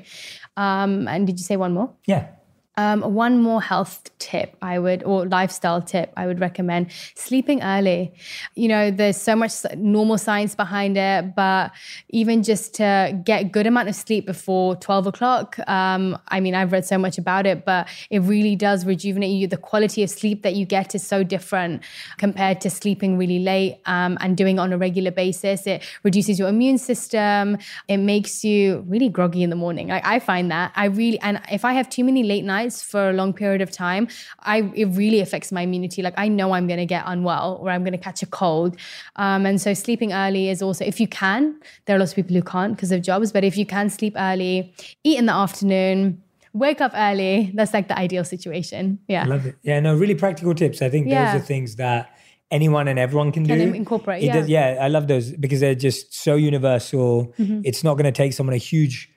Um, and did you say one more? Yeah. Um, one more health tip I would, or lifestyle tip I would recommend, sleeping early. You know, there's so much normal science behind it, but even just to get a good amount of sleep before twelve o'clock. Um, I mean, I've read so much about it, but it really does rejuvenate you. The quality of sleep that you get is so different compared to sleeping really late um, and doing it on a regular basis. It reduces your immune system. It makes you really groggy in the morning. Like I find that I really, and if I have too many late nights for a long period of time, I it really affects my immunity. Like I know I'm going to get unwell or I'm going to catch a cold. Um, and so sleeping early is also, if you can, there are lots of people who can't because of jobs, but if you can sleep early, eat in the afternoon, wake up early, that's like the ideal situation. Yeah. I love it. Yeah, no, really practical tips. I think yeah. those are things that anyone and everyone can, can do. Incorporate, it yeah. Does, yeah, I love those because they're just so universal. Mm-hmm. It's not going to take someone a huge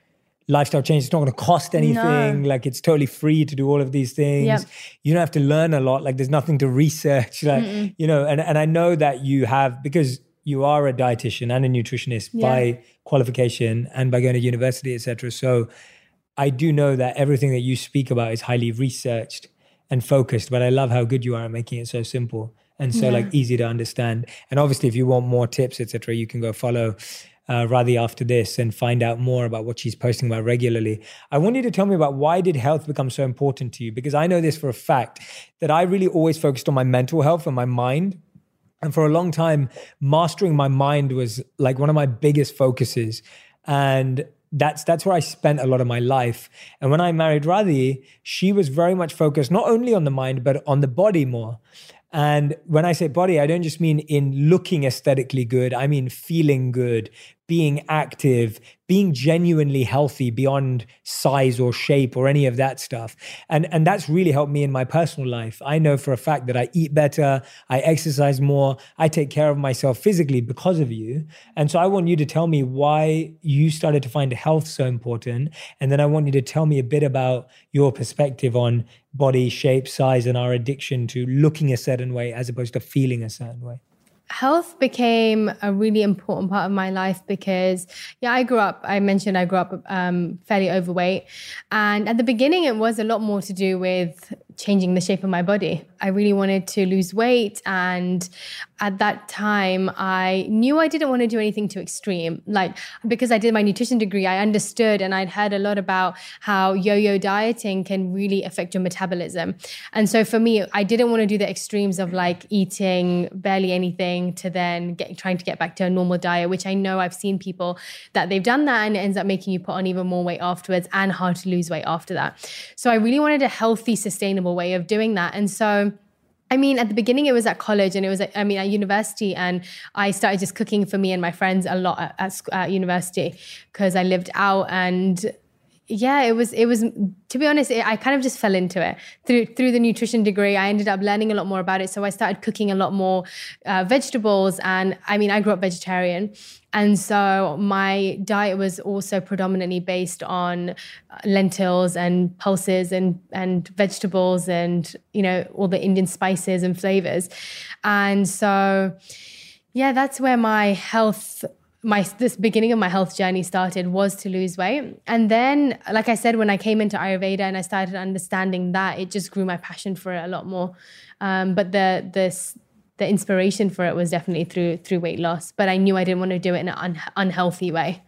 lifestyle change. It's not going to cost anything. No. Like it's totally free to do all of these things. Yep. You don't have to learn a lot. Like there's nothing to research. Like, Mm-mm. you know, and, and I know that you have, because you are a dietitian and a nutritionist yeah. by qualification and by going to university, et cetera. So I do know that everything that you speak about is highly researched and focused, but I love how good you are at making it so simple and so yeah. like easy to understand. And obviously if you want more tips, et cetera, you can go follow uh, Radhi after this and find out more about what she's posting about regularly. I want you to tell me about, why did health become so important to you? Because I know this for a fact that I really always focused on my mental health and my mind. And for a long time, mastering my mind was like one of my biggest focuses. And that's that's where I spent a lot of my life. And when I married Radhi, she was very much focused not only on the mind, but on the body more. And when I say body, I don't just mean in looking aesthetically good. I mean feeling good, being active, being genuinely healthy beyond size or shape or any of that stuff. And, and that's really helped me in my personal life. I know for a fact that I eat better, I exercise more, I take care of myself physically because of you. And so I want you to tell me why you started to find health so important. And then I want you to tell me a bit about your perspective on body shape, size, and our addiction to looking a certain way as opposed to feeling a certain way. Health became a really important part of my life because, yeah, I grew up, I mentioned I grew up um, fairly overweight. And at the beginning, it was a lot more to do with changing the shape of my body. I really wanted to lose weight. And at that time, I knew I didn't want to do anything too extreme. Like, because I did my nutrition degree, I understood and I'd heard a lot about how yo-yo dieting can really affect your metabolism. And so for me, I didn't want to do the extremes of like eating barely anything to then get, trying to get back to a normal diet, which I know I've seen people that they've done that and it ends up making you put on even more weight afterwards and hard to lose weight after that. So I really wanted a healthy, sustainable way of doing that. And so I mean, at the beginning, it was at college and it was, at, I mean, at university, and I started just cooking for me and my friends a lot at, at, at university because I lived out. And yeah, it was, it was, to be honest, it, I kind of just fell into it. Through through the nutrition degree, I ended up learning a lot more about it. So I started cooking a lot more uh, vegetables. And I mean, I grew up vegetarian. And so my diet was also predominantly based on lentils and pulses and, and vegetables and, you know, all the Indian spices and flavors. And so, yeah, that's where my health My this beginning of my health journey started, was to lose weight. And then, like I said, when I came into Ayurveda and I started understanding that, it just grew my passion for it a lot more. Um, but the this the inspiration for it was definitely through through weight loss. But I knew I didn't want to do it in an un- unhealthy way.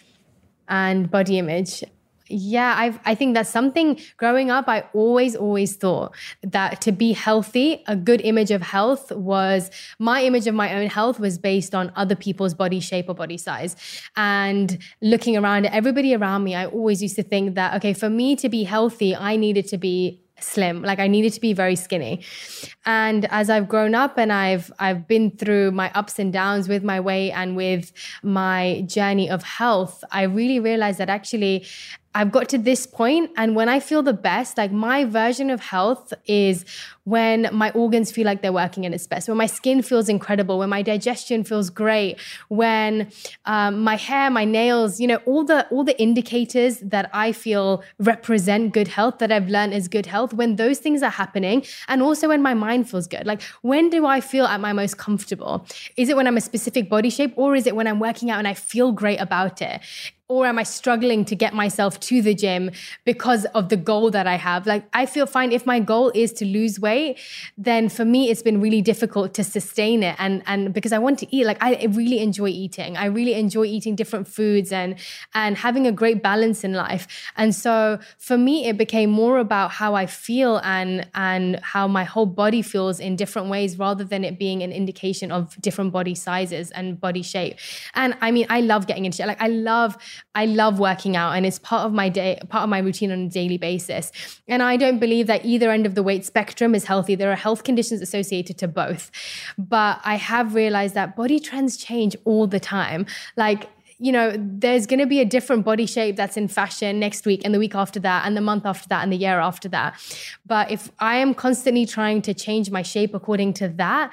And body image. Yeah, I've, I think that's something growing up, I always, always thought that to be healthy, a good image of health was, my image of my own health was based on other people's body shape or body size. And looking around at everybody around me, I always used to think that, okay, for me to be healthy, I needed to be slim. Like I needed to be very skinny. And as I've grown up and I've I've been through my ups and downs with my weight and with my journey of health, I really realized that actually I've got to this point, and when I feel the best, like my version of health is when my organs feel like they're working at its best, when my skin feels incredible, when my digestion feels great, when um, my hair, my nails, you know, all the all the indicators that I feel represent good health, that I've learned is good health, when those things are happening, and also when my mind feels good. Like, when do I feel at my most comfortable? Is it when I'm a specific body shape, or is it when I'm working out and I feel great about it? Or am I struggling to get myself to the gym because of the goal that I have? Like, I feel fine if my goal is to lose weight, then for me, it's been really difficult to sustain it. And, and because I want to eat, like I really enjoy eating. I really enjoy eating different foods and, and having a great balance in life. And so for me, it became more about how I feel and, and how my whole body feels in different ways, rather than it being an indication of different body sizes and body shape. And I mean, I love getting into shape. Like I love I love working out, and it's part of my day, part of my routine on a daily basis. And I don't believe that either end of the weight spectrum is healthy. There are health conditions associated to both. But I have realized that body trends change all the time. Like, you know, there's going to be a different body shape that's in fashion next week and the week after that and the month after that and the year after that. But if I am constantly trying to change my shape according to that,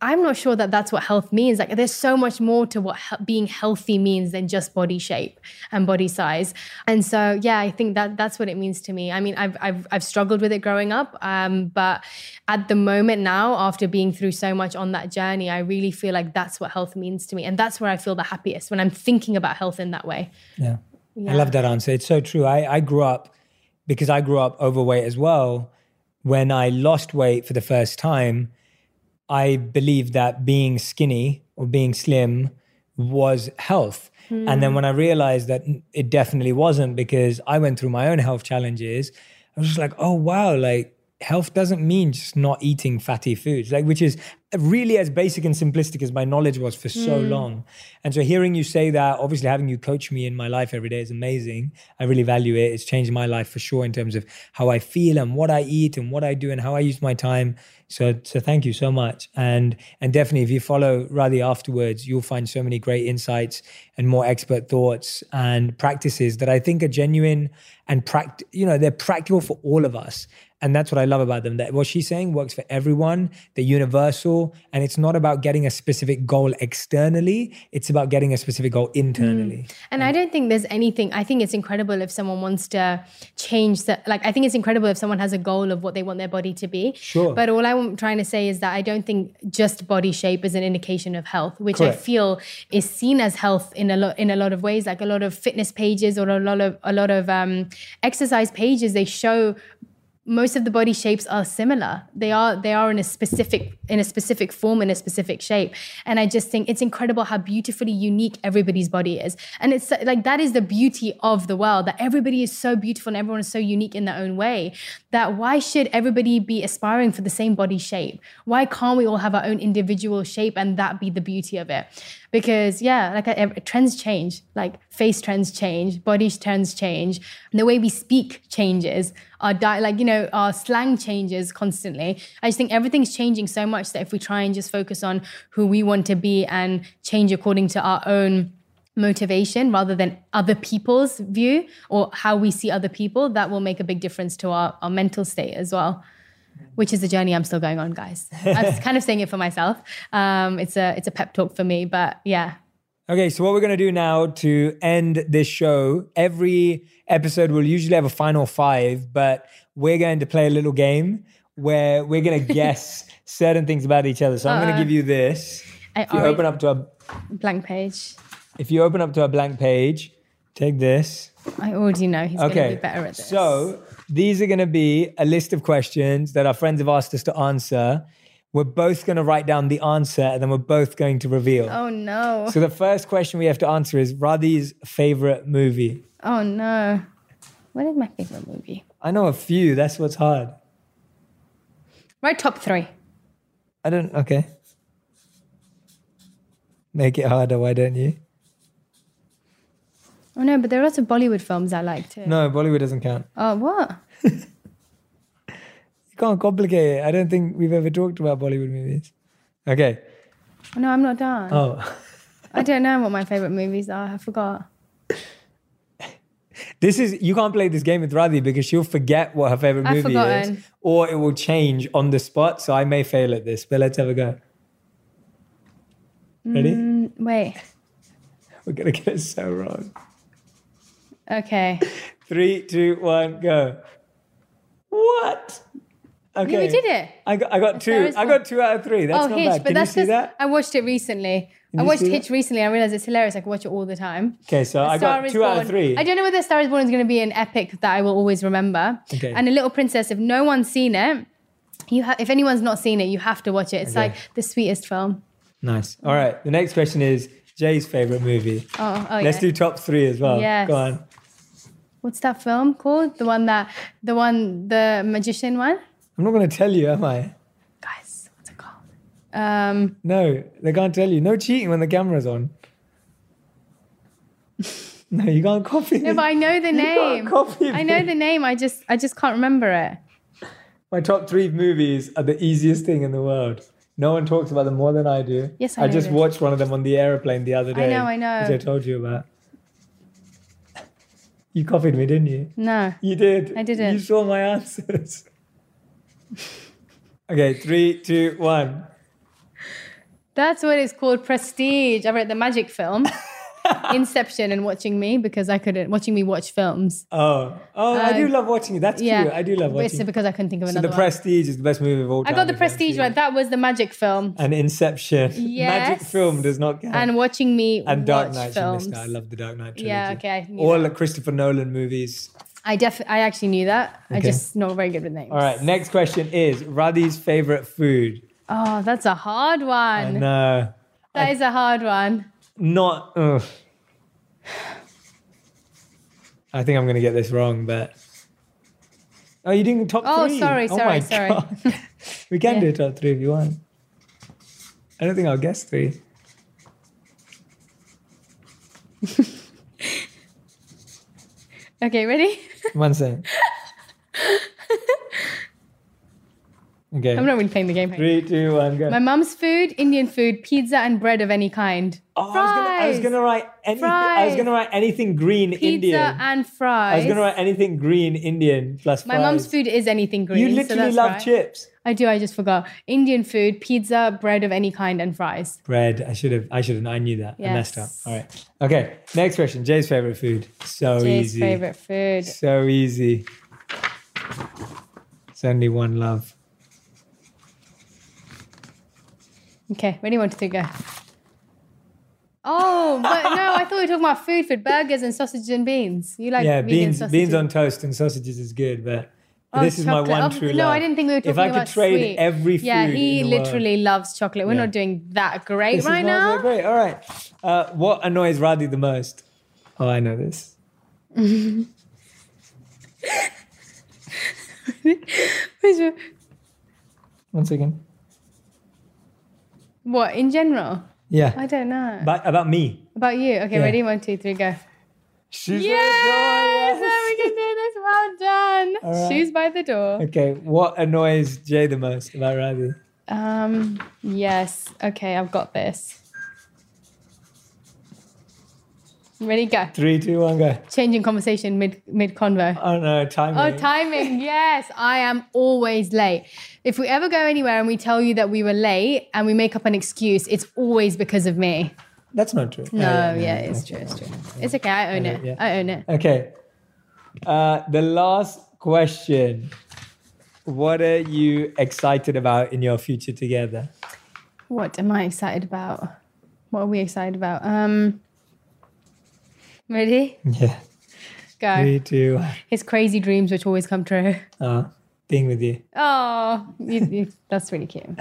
I'm not sure that that's what health means. Like there's so much more to what he- being healthy means than just body shape and body size. And so, yeah, I think that that's what it means to me. I mean, I've I've, I've struggled with it growing up, um, but at the moment now, after being through so much on that journey, I really feel like that's what health means to me. And that's where I feel the happiest, when I'm thinking about health in that way. Yeah, yeah. I love that answer. It's so true. I, I grew up, because I grew up overweight as well. When I lost weight for the first time, I believed that being skinny or being slim was health. Mm. And then when I realized that it definitely wasn't, because I went through my own health challenges, I was just like, oh, wow, like health doesn't mean just not eating fatty foods, like, which is really as basic and simplistic as my knowledge was for so mm. long. And so hearing you say that, obviously having you coach me in my life every day is amazing. I really value it. It's changed my life for sure in terms of how I feel and what I eat and what I do and how I use my time. So, so thank you so much. And, and definitely if you follow Radhi afterwards, you'll find so many great insights and more expert thoughts and practices that I think are genuine and pract- you know, they're practical for all of us. And that's what I love about them, that what she's saying works for everyone, they're universal, and it's not about getting a specific goal externally, it's about getting a specific goal internally. Mm. And I don't think there's anything, I think it's incredible if someone wants to change, the, like I think it's incredible if someone has a goal of what they want their body to be. Sure. But all I'm trying to say is that I don't think just body shape is an indication of health, which Correct. I feel is seen as health in a lot in a lot of ways, like a lot of fitness pages or a lot of a lot of um, exercise pages, they show most of the body shapes are similar. They are they are in a specific in a specific form, in a specific shape. And I just think it's incredible how beautifully unique everybody's body is. And it's like that is the beauty of the world, that everybody is so beautiful and everyone is so unique in their own way, that why should everybody be aspiring for the same body shape? Why can't we all have our own individual shape and that be the beauty of it? Because yeah, like I, trends change, like face trends change, body trends change, the way we speak changes, our di- like, you know, our slang changes constantly. I just think everything's changing so much that if we try and just focus on who we want to be and change according to our own motivation rather than other people's view or how we see other people, that will make a big difference to our, our mental state as well. Which is the journey I'm still going on, guys. I'm kind of saying it for myself. Um, it's a it's a pep talk for me, but yeah. Okay, so what we're going to do now to end this show, every episode will usually have a final five, but we're going to play a little game where we're going to guess certain things about each other. So I'm uh, going to give you this. I if you open up to a blank page. If you open up to a blank page, take this. I already know he's okay. going to be better at this. So these are going to be a list of questions that our friends have asked us to answer. We're both going to write down the answer and then we're both going to reveal. Oh, no. So the first question we have to answer is Radhi's favorite movie. Oh, no. What is my favorite movie? I know a few. That's what's hard. Right, top three. I don't, okay. Make it harder, why don't you? Oh, no, but there are lots of Bollywood films I like too. No, Bollywood doesn't count. Oh, what? You can't complicate it. I don't think we've ever talked about Bollywood movies. Okay. No, I'm not done. Oh. I don't know what my favorite movies are. I forgot. This is, you can't play this game with Radhi because she'll forget what her favorite I've movie forgotten. is. Or it will change on the spot. So I may fail at this, but let's have a go. Ready? Mm, wait. We're going to get it so wrong. Okay. Three, two, one, go. What? Okay. Yeah, we did it. I got, I got two. I got two out of three. That's oh, not Hitch, bad. But Can that's you see that? I watched it recently. Can I watched Hitch that? recently. I realized it's hilarious. I can watch it all the time. Okay, so A I Star got is two Born. out of three. I don't know whether A Star is Born is going to be an epic that I will always remember. Okay. And A Little Princess, if no one's seen it, you ha- if anyone's not seen it, you have to watch it. It's Okay. like the sweetest film. Nice. All right. The next question is Jay's favorite movie. Oh, oh Let's yeah. do top three as well. Yes. Go on. What's that film called? The one that, the one, the magician one? I'm not going to tell you, am I? Guys, what's it called? Um, No, they can't tell you. No cheating when the camera's on. No, you can't copy no, it. but I know the You name. can't copy I know me. the name. I just, I just can't remember it. My top three movies are the easiest thing in the world. No one talks about them more than I do. Yes, I I know just this. watched one of them on the airplane the other I day. know, I know. Which I told you about. You copied me, didn't you? No. You did. I didn't. You saw my answers. Okay, three, two, one. That's what it's called, prestige. I read the magic film, Inception, and watching me because I couldn't, watching me watch films. Oh, oh, uh, I do love watching it. That's yeah, cute. I do love watching it. It's because I couldn't think of so another The one. Prestige is the best movie of all time. I got The Prestige right. That was the magic film. And Inception. Yes. Magic film does not count. And watching me and Dark watch Knight. films. You missed out. I love the Dark Knight trilogy. Yeah, okay. I knew all that. the Christopher Nolan movies. I def I actually knew that. Okay. I just not very good with names. All right. Next question is Radhi's favorite food. Oh, that's a hard one. I know. That I, is a hard one. Not. Ugh. I think I'm going to get this wrong, but. Oh, you're doing top oh, three? sorry, oh, sorry, my sorry. God. We can Yeah. do top three if you want. I don't think I'll guess three. Okay, ready? One second. Okay. I'm not really playing the game. Three, two, one, go. My mum's food, Indian food, pizza and bread of any kind. Oh, fries. I was gonna, I was gonna write anything. I was Fries. gonna write anything green Pizza Indian. and fries. I was gonna write anything green Indian plus My fries. mum's food is anything green. You so literally that's love right. chips. I do. I just forgot. Indian food, pizza, bread of any kind, and fries. Bread. I should have. I should have. I knew that. I messed up. Yes. All right. Okay. Next question. Jay's favorite food. So Jay's easy. favorite food. So easy. It's only one love. Okay, ready? One, two, three, go. Oh, but no, I thought we were talking about food, food, burgers and sausages and beans. You like Yeah, vegan beans. sausages? Beans on toast and sausages is good, but Oh, this is my chocolate. one Oh, true no, love. I didn't think we were talking If I about could trade sweet. every food, Yeah, he in the literally world, loves chocolate. We're Yeah. not doing that great This right is not now. so great. All right. Uh, what annoys Radhi the most? Oh, I know this. One second. What, in general? Yeah. I don't know. About, about me. About you. Okay, Yeah. ready? One, two, three, go. She's Yes! at the door, So we can do this. Well done. All right. Shoes by the door. Okay, what annoys Jay the most about Radhi? Um, yes. Okay, I've got this. Ready, go. Three, two, one, go. Changing conversation mid mid convo. Oh no, timing. Oh, timing. Yes, I am always late. If we ever go anywhere and we tell you that we were late and we make up an excuse, it's always because of me. That's not true. No, Oh, yeah, it's true, it's true. It's okay, I own it. yeah. I own it. Okay. Uh, the last question. What are you excited about in your future together? What am I excited about? What are we excited about? Um, ready? Yeah. Go. Three, two, one. His crazy dreams, which always come true. Uh, being with you. Oh, you, you, that's really cute.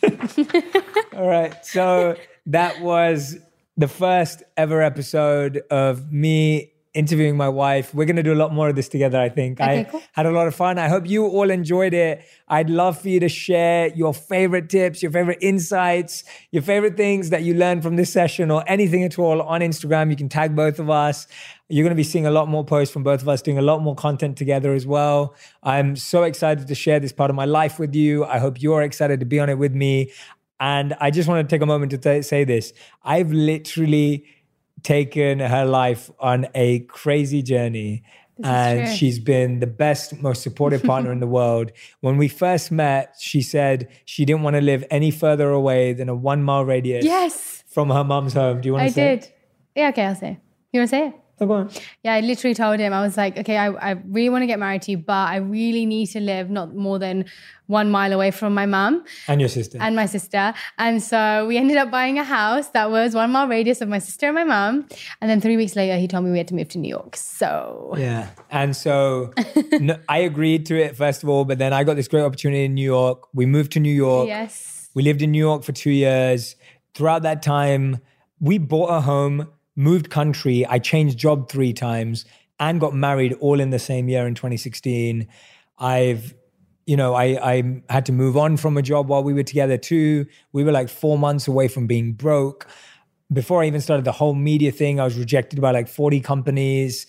All right. So that was the first ever episode of me interviewing my wife. We're going to do a lot more of this together, I think. Okay, I cool. had a lot of fun. I hope you all enjoyed it. I'd love for you to share your favorite tips, your favorite insights, your favorite things that you learned from this session or anything at all on Instagram. You can tag both of us. You're going to be seeing a lot more posts from both of us, doing a lot more content together as well. I'm so excited to share this part of my life with you. I hope you're excited to be on it with me. And I just want to take a moment to t- say this. I've literally taken her life on a crazy journey. This is And true. she's been the best, most supportive partner in the world. When we first met, she said she didn't want to live any further away than a one mile radius Yes, from her mom's home. Do you want I to say it? did. Yeah, okay, I'll say it. You want to say it? Oh, go on. Yeah, I literally told him, I was like, okay, I, I really want to get married to you, but I really need to live not more than one mile away from my mum And your sister. and my sister. And so we ended up buying a house that was one mile radius of my sister and my mum. And then three weeks later, he told me we had to move to New York. So Yeah. And so no, I agreed to it, first of all, but then I got this great opportunity in New York. We moved to New York. yes. We lived in New York for two years. Throughout that time, we bought a home, moved country. I changed job three times and got married all in the same year in twenty sixteen. I've, you know, I, I had to move on from a job while we were together too. We were like four months away from being broke. Before I even started the whole media thing, I was rejected by like forty companies.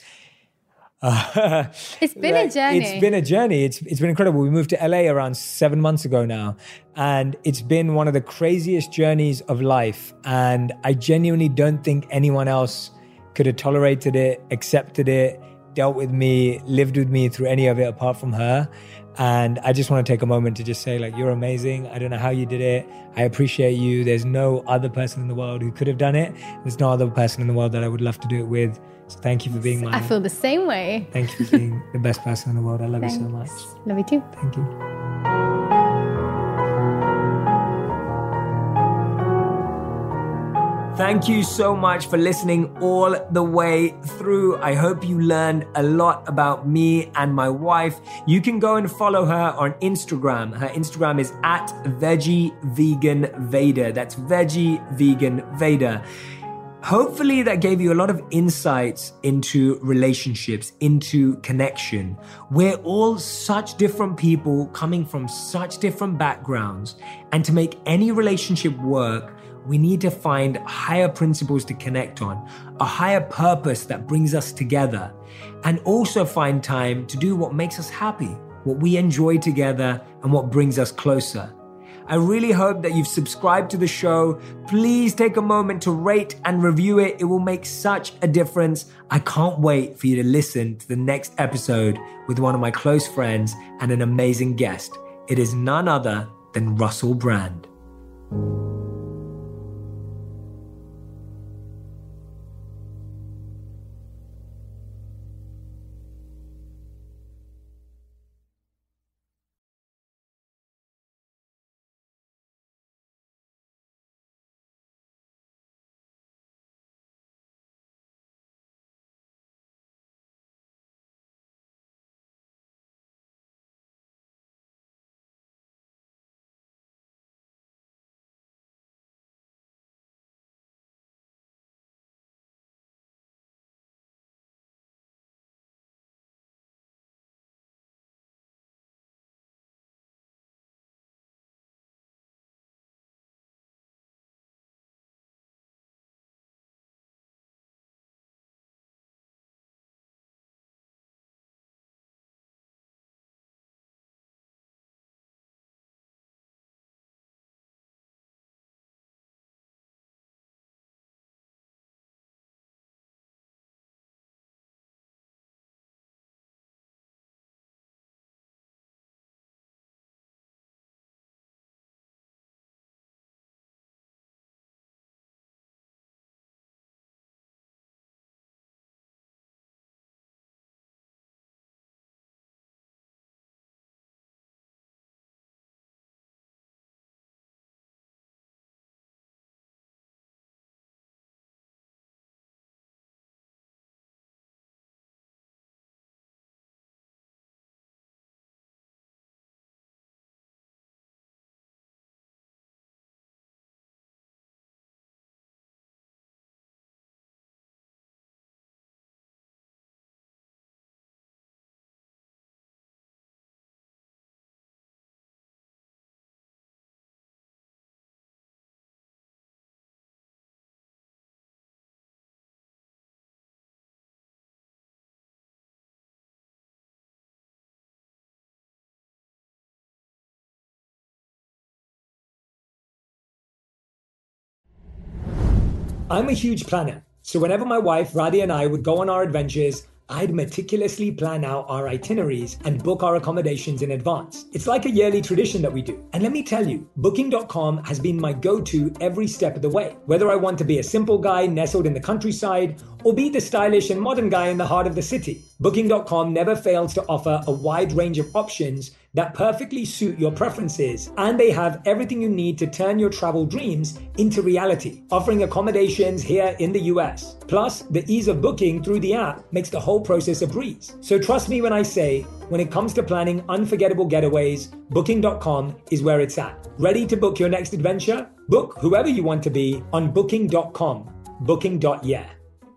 Uh, It's been like, a journey. It's been a journey. It's it's been incredible. We moved to L A around seven months ago now, and it's been one of the craziest journeys of life. And I genuinely don't think anyone else could have tolerated it, accepted it, dealt with me, lived with me through any of it apart from her. And I just want to take a moment to just say, like, you're amazing. I don't know how you did it. I appreciate you. There's no other person in the world who could have done it. There's no other person in the world that I would love to do it with. So thank you for being my... I feel the same way. Thank you for being the best person in the world. I love Thanks. you so much. Love you too. Thank you. Thank you so much for listening all the way through. I hope you learned a lot about me and my wife. You can go and follow her on Instagram. Her Instagram is at Veggie Vegan Vader. That's Veggie Vegan Vader. Hopefully that gave you a lot of insights into relationships, into connection. We're all such different people coming from such different backgrounds. And to make any relationship work, we need to find higher principles to connect on, a higher purpose that brings us together, and also find time to do what makes us happy, what we enjoy together, and what brings us closer. I really hope that you've subscribed to the show. Please take a moment to rate and review it. It will make such a difference. I can't wait for you to listen to the next episode with one of my close friends and an amazing guest. It is none other than Russell Brand. I'm a huge planner, so whenever my wife Radhi and I would go on our adventures, I'd meticulously plan out our itineraries and book our accommodations in advance. It's like a yearly tradition that we do. And let me tell you, booking dot com has been my go-to every step of the way. Whether I want to be a simple guy nestled in the countryside or be the stylish and modern guy in the heart of the city, booking dot com never fails to offer a wide range of options that perfectly suit your preferences, and they have everything you need to turn your travel dreams into reality, offering accommodations here in the U S. Plus, the ease of booking through the app makes the whole process a breeze. So trust me when I say, when it comes to planning unforgettable getaways, booking dot com is where it's at. Ready to book your next adventure? Book whoever you want to be on booking dot com. booking dot yeah.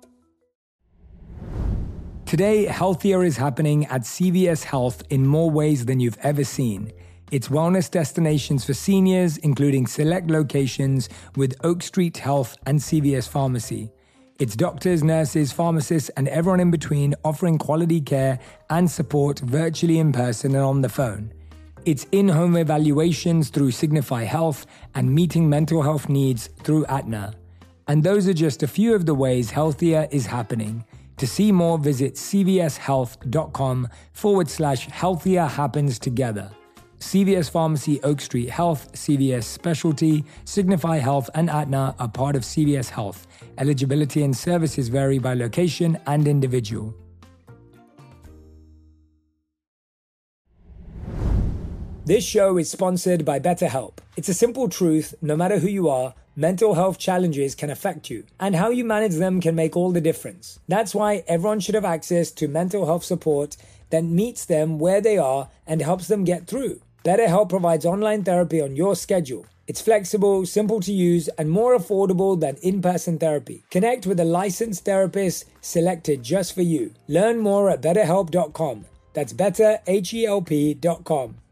Today, healthier is happening at C V S Health in more ways than you've ever seen. It's wellness destinations for seniors, including select locations with Oak Street Health and C V S Pharmacy. It's doctors, nurses, pharmacists, and everyone in between offering quality care and support virtually in person and on the phone. It's in-home evaluations through Signify Health and meeting mental health needs through Aetna. And those are just a few of the ways healthier is happening. To see more, visit cvshealth.com forward slash healthier happens together. C V S Pharmacy, Oak Street Health, C V S Specialty, Signify Health, and Aetna are part of C V S Health. Eligibility and services vary by location and individual. This show is sponsored by BetterHelp. It's a simple truth, no matter who you are, mental health challenges can affect you, and how you manage them can make all the difference. That's why everyone should have access to mental health support that meets them where they are and helps them get through. BetterHelp provides online therapy on your schedule. It's flexible, simple to use, and more affordable than in-person therapy. Connect with a licensed therapist selected just for you. Learn more at better help dot com. That's better, H E L P dot com.